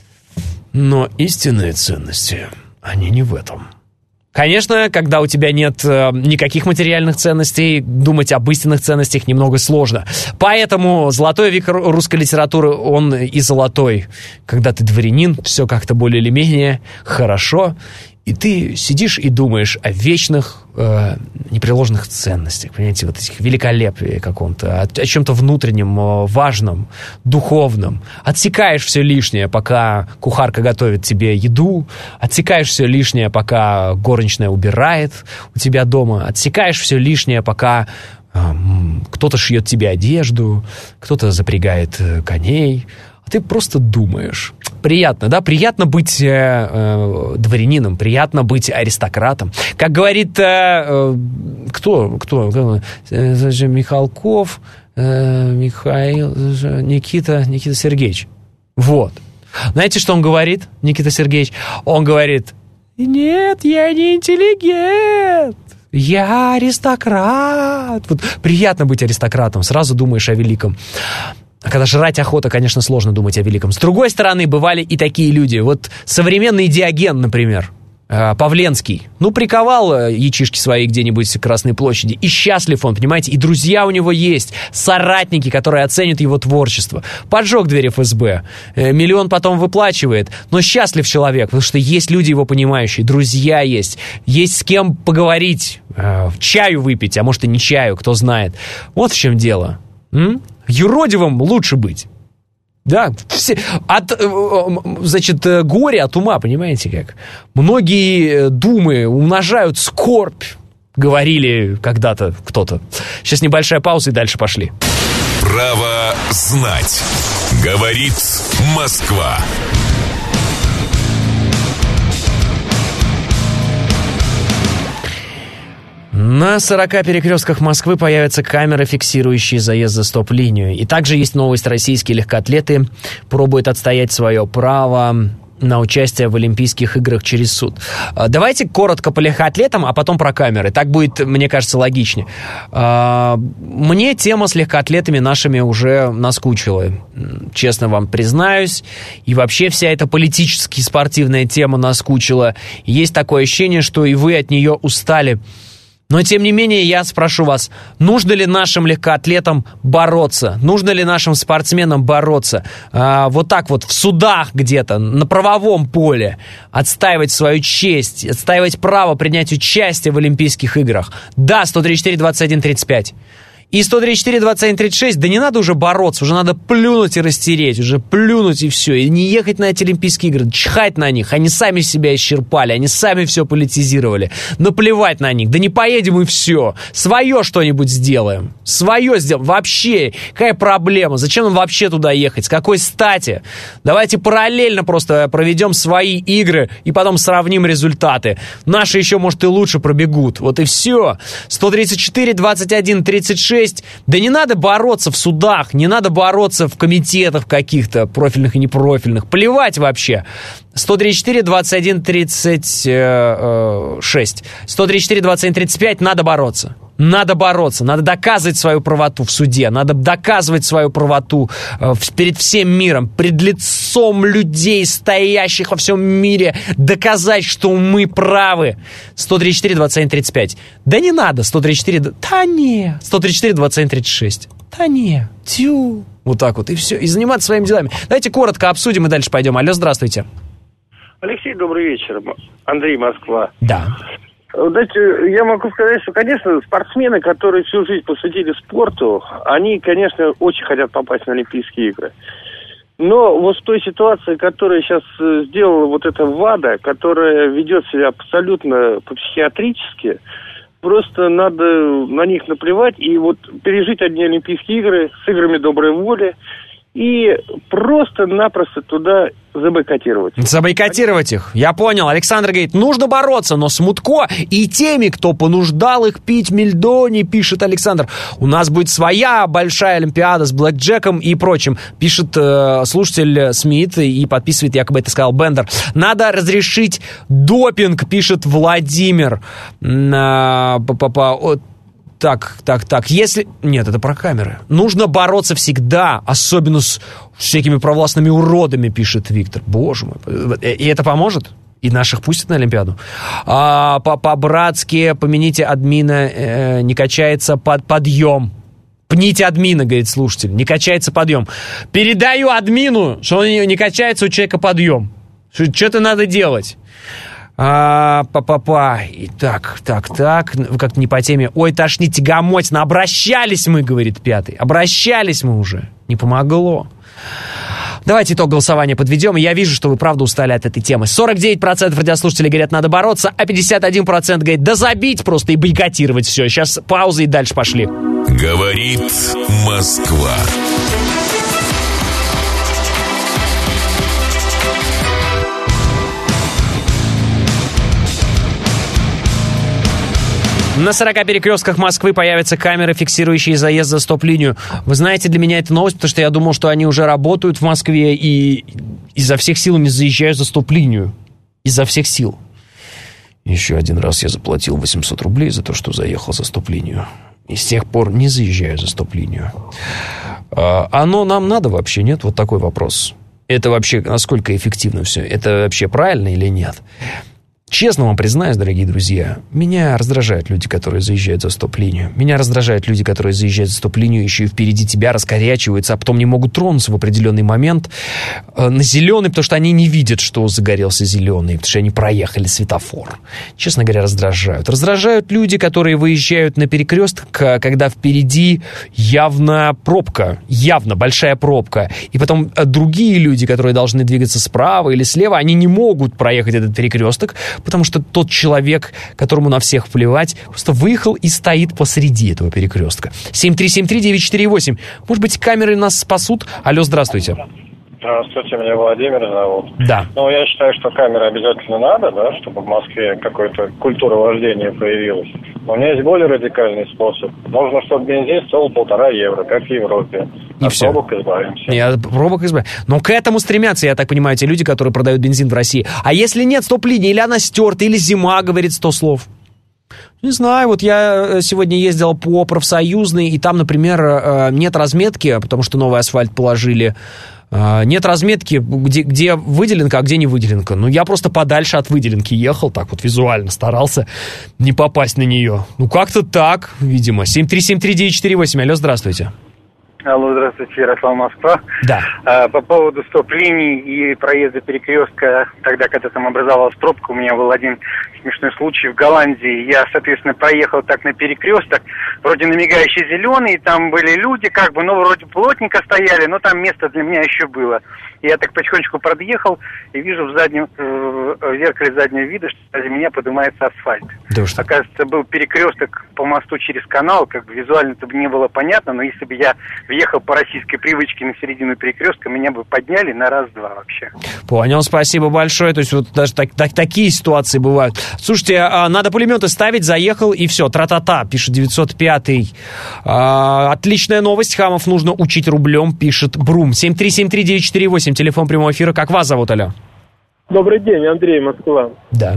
Но истинные ценности, они не в этом. Конечно, когда у тебя нет э, никаких материальных ценностей, думать об истинных ценностях немного сложно. Поэтому золотой век русской литературы, он и золотой. Когда ты дворянин, все как-то более или менее хорошо. И ты сидишь и думаешь о вечных, э, непреложных ценностях, понимаете, вот этих великолепии каком-то, о, о чем-то внутреннем, э, важном, духовном. Отсекаешь все лишнее, пока кухарка готовит тебе еду, отсекаешь все лишнее, пока горничная убирает у тебя дома, отсекаешь все лишнее, пока э, кто-то шьет тебе одежду, кто-то запрягает э, коней. Ты просто думаешь. Приятно, да? Приятно быть э, э, дворянином, приятно быть аристократом. Как говорит... Э, э, кто? Кто? кто? Э, Михалков, э, Михаил, Никита, Никита Сергеевич. Вот. Знаете, что он говорит, Никита Сергеевич? Он говорит: нет, я не интеллигент, я аристократ. Вот приятно быть аристократом, сразу думаешь о великом. А когда жрать охота, конечно, сложно думать о великом. С другой стороны, бывали и такие люди. Вот современный Диоген, например, Павленский. Ну, приковал яичишки свои где-нибудь в Красной площади. И счастлив он, понимаете? И друзья у него есть, соратники, которые оценят его творчество. Поджег дверь эф эс бэ. Миллион потом выплачивает. Но счастлив человек, потому что есть люди его понимающие, друзья есть. Есть с кем поговорить, чаю выпить, а может и не чаю, кто знает. Вот в чем дело. М? Юродивым лучше быть. Да, все, от, значит, горя от ума, понимаете как? Многие думы умножают скорбь, говорили когда-то кто-то. Сейчас небольшая пауза и дальше пошли. Право знать. Говорит Москва. На сорока перекрестках Москвы появятся камеры, фиксирующие заезд за стоп-линию. И также есть новость: российские легкоатлеты пробуют отстоять свое право на участие в Олимпийских играх через суд. Давайте коротко по легкоатлетам, а потом про камеры. Так будет, мне кажется, логичнее. Мне тема с легкоатлетами нашими уже наскучила. Честно вам признаюсь. И вообще вся эта политическая спортивная тема наскучила. Есть такое ощущение, что и вы от нее устали. Но, тем не менее, я спрошу вас, нужно ли нашим легкоатлетам бороться? Нужно ли нашим спортсменам бороться? А, вот так вот в судах где-то, на правовом поле, отстаивать свою честь, отстаивать право принять участие в Олимпийских играх? Да, сто тридцать четыре двадцать один тридцать пять. И сто тридцать четыре двадцать один тридцать шесть, да не надо уже бороться, уже надо плюнуть и растереть, уже плюнуть и все, и не ехать на эти Олимпийские игры, чихать на них, они сами себя исчерпали, они сами все политизировали, наплевать на них, да не поедем и все, свое что-нибудь сделаем, свое сделаем, вообще, какая проблема, зачем нам вообще туда ехать, с какой стати, давайте параллельно просто проведем свои игры и потом сравним результаты, наши еще, может, и лучше пробегут, вот и все, сто тридцать четыре двадцать один тридцать шесть. Да не надо бороться в судах, не надо бороться в комитетах каких-то профильных и непрофильных. Плевать вообще. сто тридцать четыре двадцать один тридцать шесть. сто тридцать четыре двадцать один тридцать пять надо бороться. Надо бороться, надо доказывать свою правоту в суде, надо доказывать свою правоту э, перед всем миром, пред лицом людей, стоящих во всем мире, доказать, что мы правы. сто тридцать четыре двадцать один тридцать пять. Да не надо, сто тридцать четыре... Да не, сто тридцать четыре двадцать один тридцать шесть. Да не, тю. Вот так вот, и все, и заниматься своими делами. Давайте коротко обсудим и дальше пойдем. Алло, здравствуйте. Алексей, добрый вечер. Андрей, Москва. Да. Знаете, я могу сказать, что, конечно, спортсмены, которые всю жизнь посвятили спорту, они, конечно, очень хотят попасть на Олимпийские игры. Но вот в той ситуации, которая сейчас сделала вот эта ВАДА, которая ведет себя абсолютно по-психиатрически, просто надо на них наплевать и вот пережить одни Олимпийские игры с играми доброй воли и просто-напросто туда забойкотировать. Забойкотировать их. Я понял. Александр говорит, нужно бороться, но с Мутко и теми, кто понуждал их пить мельдони, пишет Александр. У нас будет своя большая Олимпиада с блэкджеком и прочим, пишет э, слушатель Смит и подписывает, якобы это сказал Бендер. Надо разрешить допинг, пишет Владимир. Э, Так, так, так, если... Нет, это про камеры. Нужно бороться всегда, особенно с всякими провластными уродами, пишет Виктор. Боже мой. И это поможет? И наших пустят на Олимпиаду? А, по-братски помяните админа, э, не качается под подъем. Пните админа, говорит слушатель, не качается подъем. Передаю админу, что он не качается у человека подъем. Что-то надо делать. А, па-па-па. И так, так, так. Как-то не по теме. Ой, тошнит, тягомотина. Обращались мы, говорит пятый. Обращались мы уже. Не помогло. Давайте итог голосования подведем. И я вижу, что вы правда устали от этой темы. сорок девять процентов радиослушателей говорят, надо бороться, а пятьдесят один процент говорит, да забить просто и бойкотировать все. Сейчас пауза и дальше пошли. Говорит Москва. На сорока перекрестках Москвы появятся камеры, фиксирующие заезд за стоп-линию. Вы знаете, для меня это новость, потому что я думал, что они уже работают в Москве, и, изо всех сил не заезжаю за стоп-линию. Изо всех сил. Еще один раз я заплатил восемьсот рублей за то, что заехал за стоп-линию. И с тех пор не заезжаю за стоп-линию. А, оно нам надо вообще, нет? Вот такой вопрос. Это вообще, насколько эффективно все? Это вообще правильно или нет? Честно вам признаюсь, дорогие друзья, меня раздражают люди, которые заезжают за стоп-линию. Меня раздражают люди, которые заезжают за стоп-линию, еще и впереди тебя раскорячиваются, а потом не могут тронуться в определенный момент э, на зеленый, потому что они не видят, что загорелся зеленый, потому что они проехали светофор. Честно говоря, раздражают. Раздражают люди, которые выезжают на перекресток, когда впереди явно пробка, явно большая пробка. И потом другие люди, которые должны двигаться справа или слева, они не могут проехать этот перекресток, потому что тот человек, которому на всех плевать, просто выехал и стоит посреди этого перекрестка. семь три семь три девять четыре восемь. Может быть, камеры нас спасут? Алло, здравствуйте. Здравствуйте, меня Владимир зовут. Да. Ну, я считаю, что камеры обязательно надо, да, чтобы в Москве какая-то культура вождения появилась. Но у меня есть более радикальный способ. Нужно, чтобы бензин стоил полтора евро, как в Европе. И от все. пробок избавимся. Не, от пробок избавимся. Но к этому стремятся, я так понимаю, те люди, которые продают бензин в России. А если нет стоп-линии, или она стерта, или зима, говорит сто слов? Не знаю, вот я сегодня ездил по Профсоюзной, и там, например, нет разметки, потому что новый асфальт положили. Нет разметки, где, где выделенка, а где не выделенка. Ну, я просто подальше от выделенки ехал, так вот визуально старался не попасть на нее. Ну, как-то так, видимо. семь три семь три девять четыре восемь. Алло, здравствуйте. Алло, здравствуйте, Ярослав, Москва. Да. А, по поводу стоп-линий и проезда перекрестка, тогда, когда там образовалась пробка, у меня был один смешной случай в Голландии. Я, соответственно, проехал так на перекресток, вроде на мигающий зеленый, там были люди, как бы, ну, вроде плотненько стояли, но там место для меня еще было. И я так потихонечку подъехал и вижу в заднем, в зеркале заднего вида, что сзади меня поднимается асфальт. Да что? Оказывается, был перекресток по мосту через канал, как бы визуально это бы не было понятно, но если бы я въехал по российской привычке на середину перекрестка, меня бы подняли на раз-два вообще. Понял, спасибо большое. То есть вот даже так, так, такие ситуации бывают. Слушайте, а, надо пулеметы ставить, заехал и все, тра-та-та, пишет девятьсот пятый. А, отличная новость, хамов нужно учить рублем, пишет Брум. семь три семь три девять четыре восемь, телефон прямого эфира. Как вас зовут, алло? Добрый день, Андрей, Москва. Да.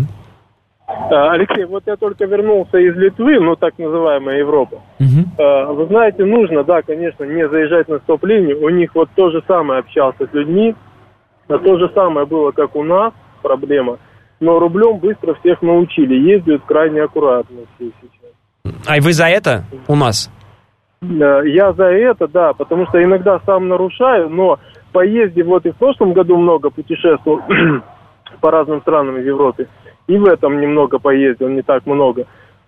А, Алексей, вот я только вернулся из Литвы, ну, так называемая Европа. Угу. А, вы знаете, нужно, да, конечно, не заезжать на стоп-линию. У них вот то же самое общался с людьми, а то же самое было, как у нас, проблема. Но рублем быстро всех научили, ездят крайне аккуратно все сейчас. А вы за это у нас? Я за это, да, потому что иногда сам нарушаю, но по езде, вот и в прошлом году много путешествовал по разным странам в Европе, и в этом немного поездил, не так много.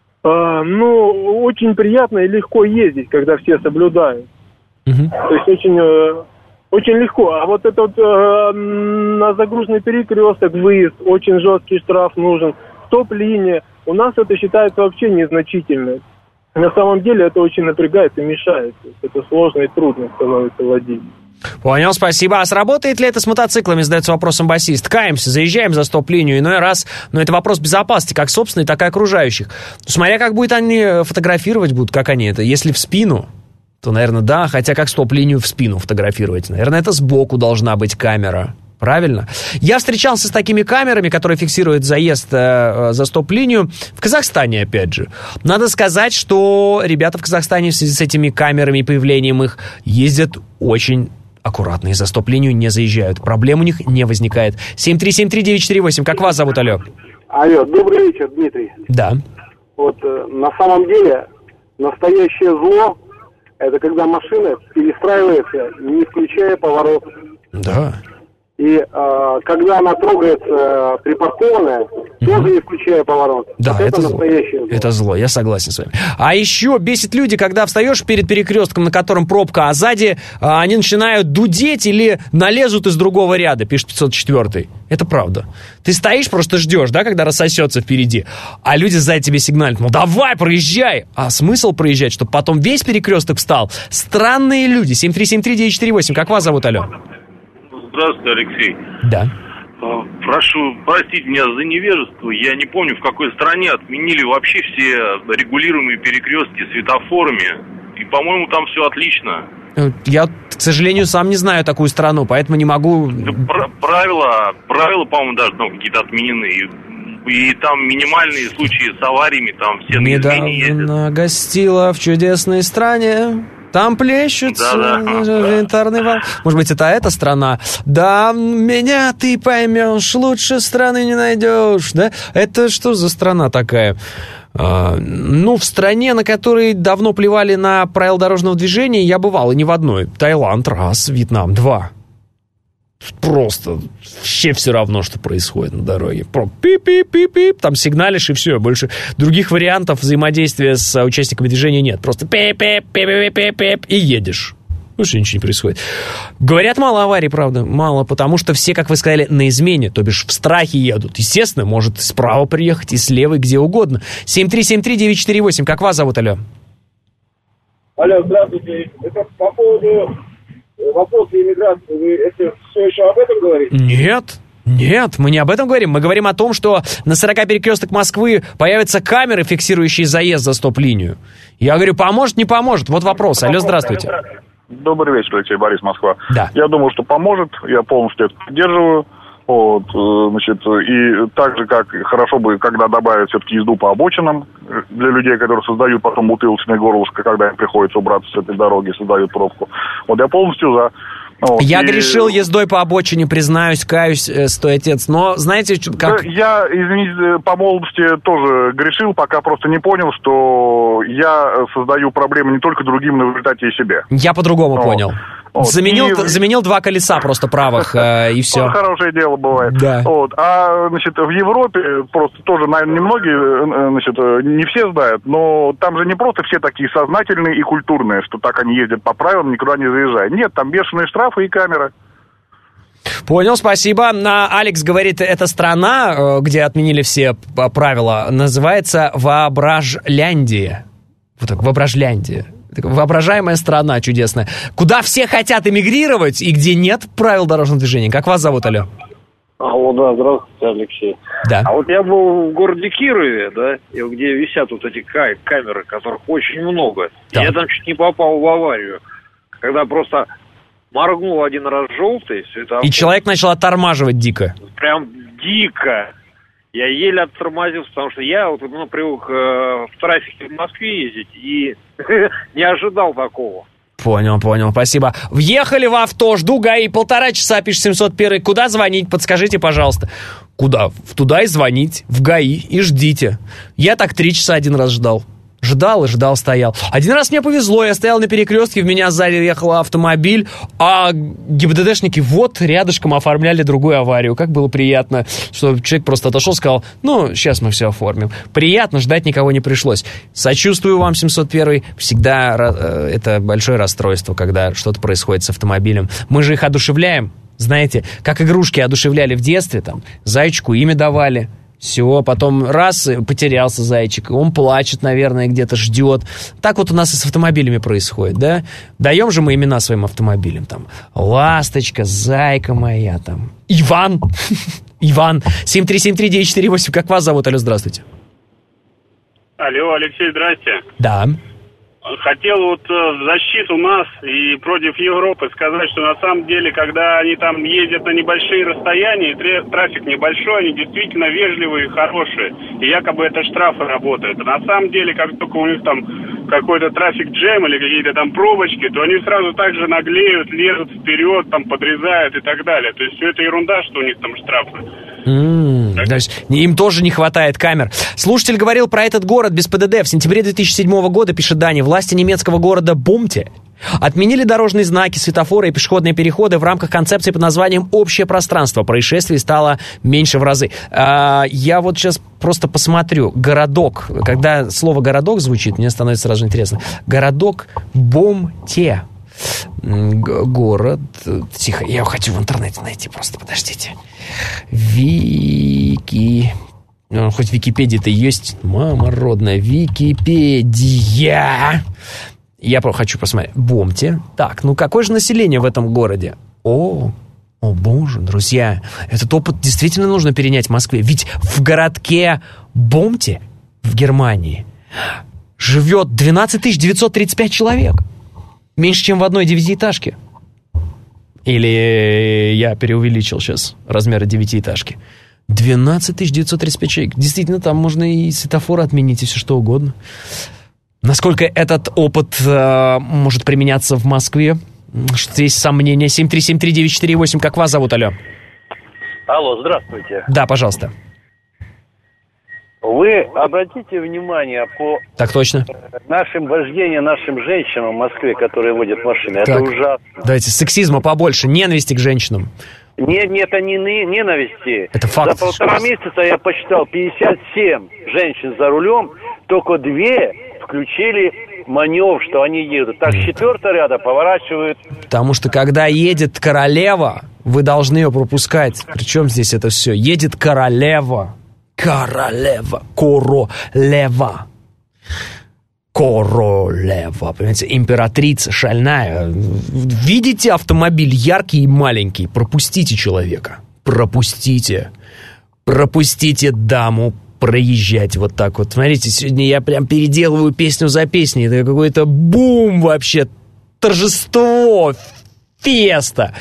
А, ну, очень приятно и легко ездить, когда все соблюдают. Uh-huh. То есть очень, очень легко. А вот этот э, на загруженный перекресток выезд, очень жесткий штраф нужен. Стоп-линия. У нас это считается вообще незначительно. На самом деле это очень напрягает и мешает. Это сложно и трудно становится водить. Понял, спасибо. А сработает ли это с мотоциклами, задается вопросом басист. Каемся, заезжаем за стоп-линию иной раз, но это вопрос безопасности, как собственной, так и окружающих. Смотря как будет они фотографировать будут, как они это. Если в спину, то, наверное, да, хотя как стоп-линию в спину фотографировать? Наверное, это сбоку должна быть камера. Правильно? Я встречался с такими камерами, которые фиксируют заезд э, за стоп-линию в Казахстане, опять же. Надо сказать, что ребята в Казахстане в связи с этими камерами и появлением их ездят очень аккуратно и за стоп-линию не заезжают. Проблем у них не возникает. семь три семь три девять четыре восемь. Как вас зовут, алло? Алло, добрый вечер, Дмитрий. Да. Вот э, на самом деле настоящее зло — это когда машина перестраивается, не включая поворот. Да. И э, когда она трогается э, припаркованная, mm-hmm. тоже не включая поворот. Да, вот это, это зло. настоящее зло. Это зло, я согласен с вами. А еще бесит люди, когда встаешь перед перекрестком, на котором пробка, а сзади а, они начинают дудеть или налезут из другого ряда, пишет пятьсот четыре. Это правда. Ты стоишь, просто ждешь, да, когда рассосется впереди, а люди сзади тебе сигналят, ну давай, проезжай. А смысл проезжать, чтобы потом весь перекресток встал? Странные люди. семь три семь три девять четыре восемь. Как вас зовут, алло? Здравствуйте, Алексей. Да. Прошу простить меня за невежество. Я не помню, в какой стране отменили вообще все регулируемые перекрестки светофорами. И, по-моему, там все отлично. Я, к сожалению, сам не знаю такую страну, поэтому не могу... Пр- правила, правила, по-моему, даже ну, какие-то отменены. И, и там минимальные случаи с авариями, там все на измене ездят. Недавно гостила в чудесной стране. Там плещутся янтарные волны. Может быть, это эта страна? Да, меня ты поймешь, лучше страны не найдешь. Да? Это что за страна такая? А, ну, в стране, на которой давно плевали на правила дорожного движения, я бывал, и не в одной. Таиланд, раз, Вьетнам, два. Просто вообще все равно, что происходит на дороге. Пип-пип-пип-пип, там сигналишь, и все. Больше других вариантов взаимодействия с участниками движения нет. Просто пип-пип-пип-пип-пип, и едешь. Вообще ничего не происходит. Говорят, мало аварий, правда, мало, потому что все, как вы сказали, на измене, то бишь в страхе едут. Естественно, может справа приехать, и слева, и где угодно. семь три семь три девять четыре восемь. Как вас зовут, алло? Алло, здравствуйте. Это по поводу... вопросы иммиграции, вы это все еще об этом говорите? Нет, нет, мы не об этом говорим. Мы говорим о том, что на сорока перекрестках Москвы появятся камеры, фиксирующие заезд за стоп-линию. Я говорю, поможет, не поможет? Вот вопрос. Алло, здравствуйте. Добрый вечер, Алексей, Борис, Москва. Да. Я думаю, что поможет, я полностью это поддерживаю. Вот, значит, и так же, как хорошо бы, когда добавят все-таки езду по обочинам для людей, которые создают потом бутылочное горлышко, когда им приходится убраться с этой дороги, создают пробку. Вот я полностью за. Вот, я и... грешил ездой по обочине, признаюсь, каюсь, э, святой отец. Но знаете, как... Я, извините, по молодости тоже грешил, пока просто не понял, что я создаю проблемы не только другим, но в результате и себе. Я по-другому вот. понял. Вот. Заменил, и... заменил два колеса просто правых, э, и все. Хорошее дело бывает. Да. Вот. А, значит, в Европе просто тоже, наверное, немногие, значит, не все знают, но там же не просто все такие сознательные и культурные, что так они ездят по правилам, никуда не заезжая. Нет, там бешеные штрафы и камеры. Понял, спасибо. Алекс говорит, эта страна, где отменили все правила, называется Воображляндия. Вот так, Воображляндия. Воображаемая страна чудесная. Куда все хотят эмигрировать и где нет правил дорожного движения. Как вас зовут, алло? Алло, да, здравствуйте, Алексей. Да. А вот я был в городе Кирове, да, и где висят вот эти камеры, которых очень много. Да. Я там чуть не попал в аварию, когда просто моргнул один раз желтый. Все это... И человек начал оттормаживать дико. Прям дико. Я еле оттормозился, потому что я вот, ну, привык э, в трафике в Москве ездить и не ожидал такого. Понял, понял, спасибо. Въехали в авто, жду ГАИ, полтора часа, пишет семьсот один. Куда звонить? Подскажите, пожалуйста. Куда? Туда и звонить, в ГАИ, и ждите. Я так три часа один раз ждал. Ждал и ждал, стоял. Один раз мне повезло, я стоял на перекрестке, в меня сзади ехал автомобиль, а ГИБДДшники вот рядышком оформляли другую аварию. Как было приятно, что человек просто отошел и сказал, ну, сейчас мы все оформим. Приятно, ждать никого не пришлось. Сочувствую вам, семьсот один. Всегда это большое расстройство, когда что-то происходит с автомобилем. Мы же их одушевляем, знаете, как игрушки одушевляли в детстве, там, зайчику имя давали. Все, потом раз, потерялся зайчик, он плачет, наверное, где-то ждет. Так вот у нас и с автомобилями происходит, да? Даем же мы имена своим автомобилям, там, Ласточка, Зайка моя, там, Иван, Иван, семь три семь три девять четыре восемь, как вас зовут, алло, здравствуйте. Алло, Алексей, здрасте. Да. Хотел вот в защиту нас и против Европы сказать, что на самом деле, когда они там ездят на небольшие расстояния, трафик небольшой, они действительно вежливые и хорошие. И якобы это штрафы работают. А на самом деле, как только у них там какой-то трафик-джем или какие-то там пробочки, то они сразу так же наглеют, лезут вперед, там подрезают и так далее. То есть все это ерунда, что у них там штрафы. Mm, то есть им тоже не хватает камер. Слушатель говорил про этот город без ПДД. В сентябре две тысячи седьмого года, пишет Дани, власти немецкого города Бомте отменили дорожные знаки, светофоры и пешеходные переходы в рамках концепции под названием «Общее пространство». Происшествий стало меньше в разы. А, я вот сейчас просто посмотрю. Городок. Когда слово «городок» звучит, мне становится сразу интересно. Городок Бомте. Город... Тихо, я его хочу в интернете найти, просто подождите. Вики... Ну, хоть в Википедии-то есть. Мама родная, Википедия. Я хочу посмотреть. Бомте. Так, ну какое же население в этом городе? О, о боже, друзья. Этот опыт действительно нужно перенять в Москве. Ведь в городке Бомте в Германии живет двенадцать тысяч девятьсот тридцать пять человек. Меньше, чем в одной девятиэтажке. Или я преувеличил сейчас размеры девятиэтажки. двенадцать тысяч девятьсот тридцать пять человек. Действительно, там можно и светофоры отменить, и все что угодно. Насколько этот опыт э, может применяться в Москве? Что есть сомнения? семь три семь три девять четыре восемь. Как вас зовут, алло? Алло, здравствуйте. Да, пожалуйста. Вы обратите внимание по Так точно. нашим вождениям, нашим женщинам в Москве, которые водят машины. Это Так. ужасно. Давайте, сексизма побольше, ненависти к женщинам. Нет, нет, это не не- ненависти. Это факт. За полтора месяца я посчитал пятьдесят семь женщин за рулем, только две включили маневр, что они едут. Так, с четвертого ряда поворачивают. Потому что когда едет королева, вы должны ее пропускать. Причем здесь это все? Едет королева. Королева. Королева. Королева. Понимаете, императрица шальная. Видите автомобиль яркий и маленький? Пропустите человека. Пропустите. Пропустите даму проезжать вот так вот. Смотрите, сегодня я прям переделываю песню за песней. Это какой-то бум вообще. Торжество. Феста.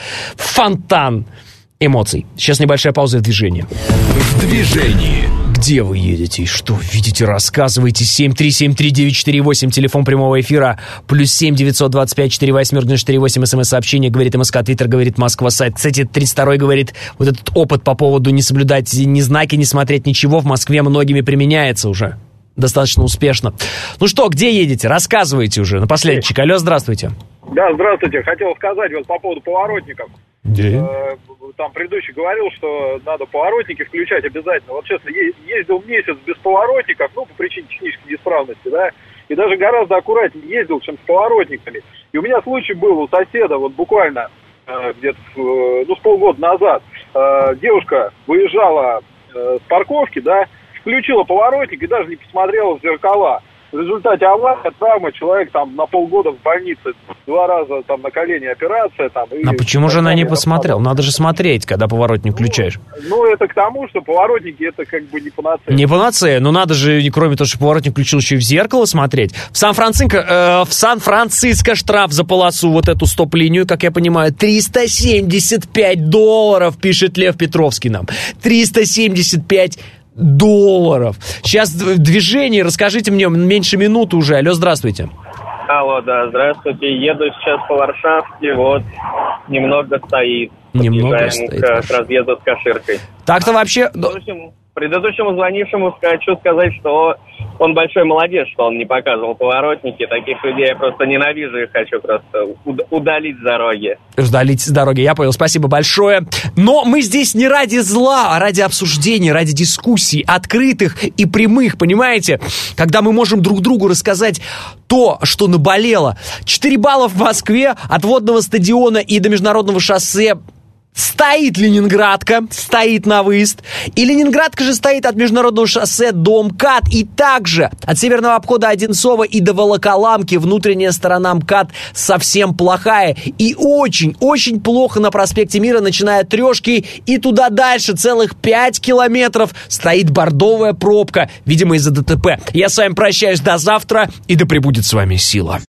Фонтан эмоций. Сейчас небольшая пауза в движении. В движении. Где вы едете и что видите, рассказывайте. Семь три семь три девять четыре восемь, телефон прямого эфира, плюс семь девятьсот двадцать пять четыре восемь четыре восемь, смс-сообщение, говорит МСК, Твиттер, говорит Москва, сайт. Кстати, тридцать второй говорит, вот этот опыт по поводу не соблюдать ни знаки, не смотреть ничего, в Москве многими применяется уже. Достаточно успешно. Ну что, где едете? Рассказывайте уже. Напоследочек. Алло, здравствуйте. Да, здравствуйте. Хотел сказать вот по поводу поворотников. Э, Там предыдущий говорил, что надо поворотники включать обязательно. Вот честно, е- ездил месяц без поворотников, ну, по причине технической неисправности, да, и даже гораздо аккуратнее ездил, чем с поворотниками. И у меня случай был у соседа, вот буквально э, где-то, э, ну, с полгода назад. Э, девушка выезжала э, с парковки, да, включила поворотник и даже не посмотрела в зеркала. В результате аварии, травмы, человек там на полгода в больнице, два раза там на колени операция. Там, и А почему же она не посмотрела? Надо же смотреть, когда поворотник включаешь. Ну, это к тому, что поворотники это как бы не панацея. Не панацея, но надо же, кроме того, что поворотник включил, еще и в зеркало смотреть. В Сан-Франциско, э, в Сан-Франциско штраф за полосу, вот эту стоп-линию, как я понимаю, триста семьдесят пять долларов, пишет Лев Петровский нам. триста семьдесят пять долларов. Сейчас движение, расскажите мне, меньше минуты уже. Алло, здравствуйте. Алло, да, здравствуйте. Еду сейчас по Варшавке, вот, немного стоит. Немного Подъезжаем стоит. К, к разъезду с Каширкой. Так-то вообще... Предыдущему, предыдущему звонившему хочу сказать, что он большой молодец, что он не показывал поворотники. Таких людей я просто ненавижу и хочу просто уд- удалить с дороги. Удалить с дороги, я понял, спасибо большое. Но мы здесь не ради зла, а ради обсуждений, ради дискуссий, открытых и прямых, понимаете? Когда мы можем друг другу рассказать то, что наболело. Четыре балла в Москве от водного стадиона и до международного шоссе. Стоит Ленинградка, стоит на выезд. И Ленинградка же стоит от международного шоссе до МКАД. И также от северного обхода Одинцова и до Волоколамки внутренняя сторона МКАД совсем плохая. И очень-очень плохо на проспекте Мира, начиная от Трешки и туда дальше целых пять километров стоит бордовая пробка, видимо, из-за ДТП. Я с вами прощаюсь до завтра, и да пребудет с вами сила.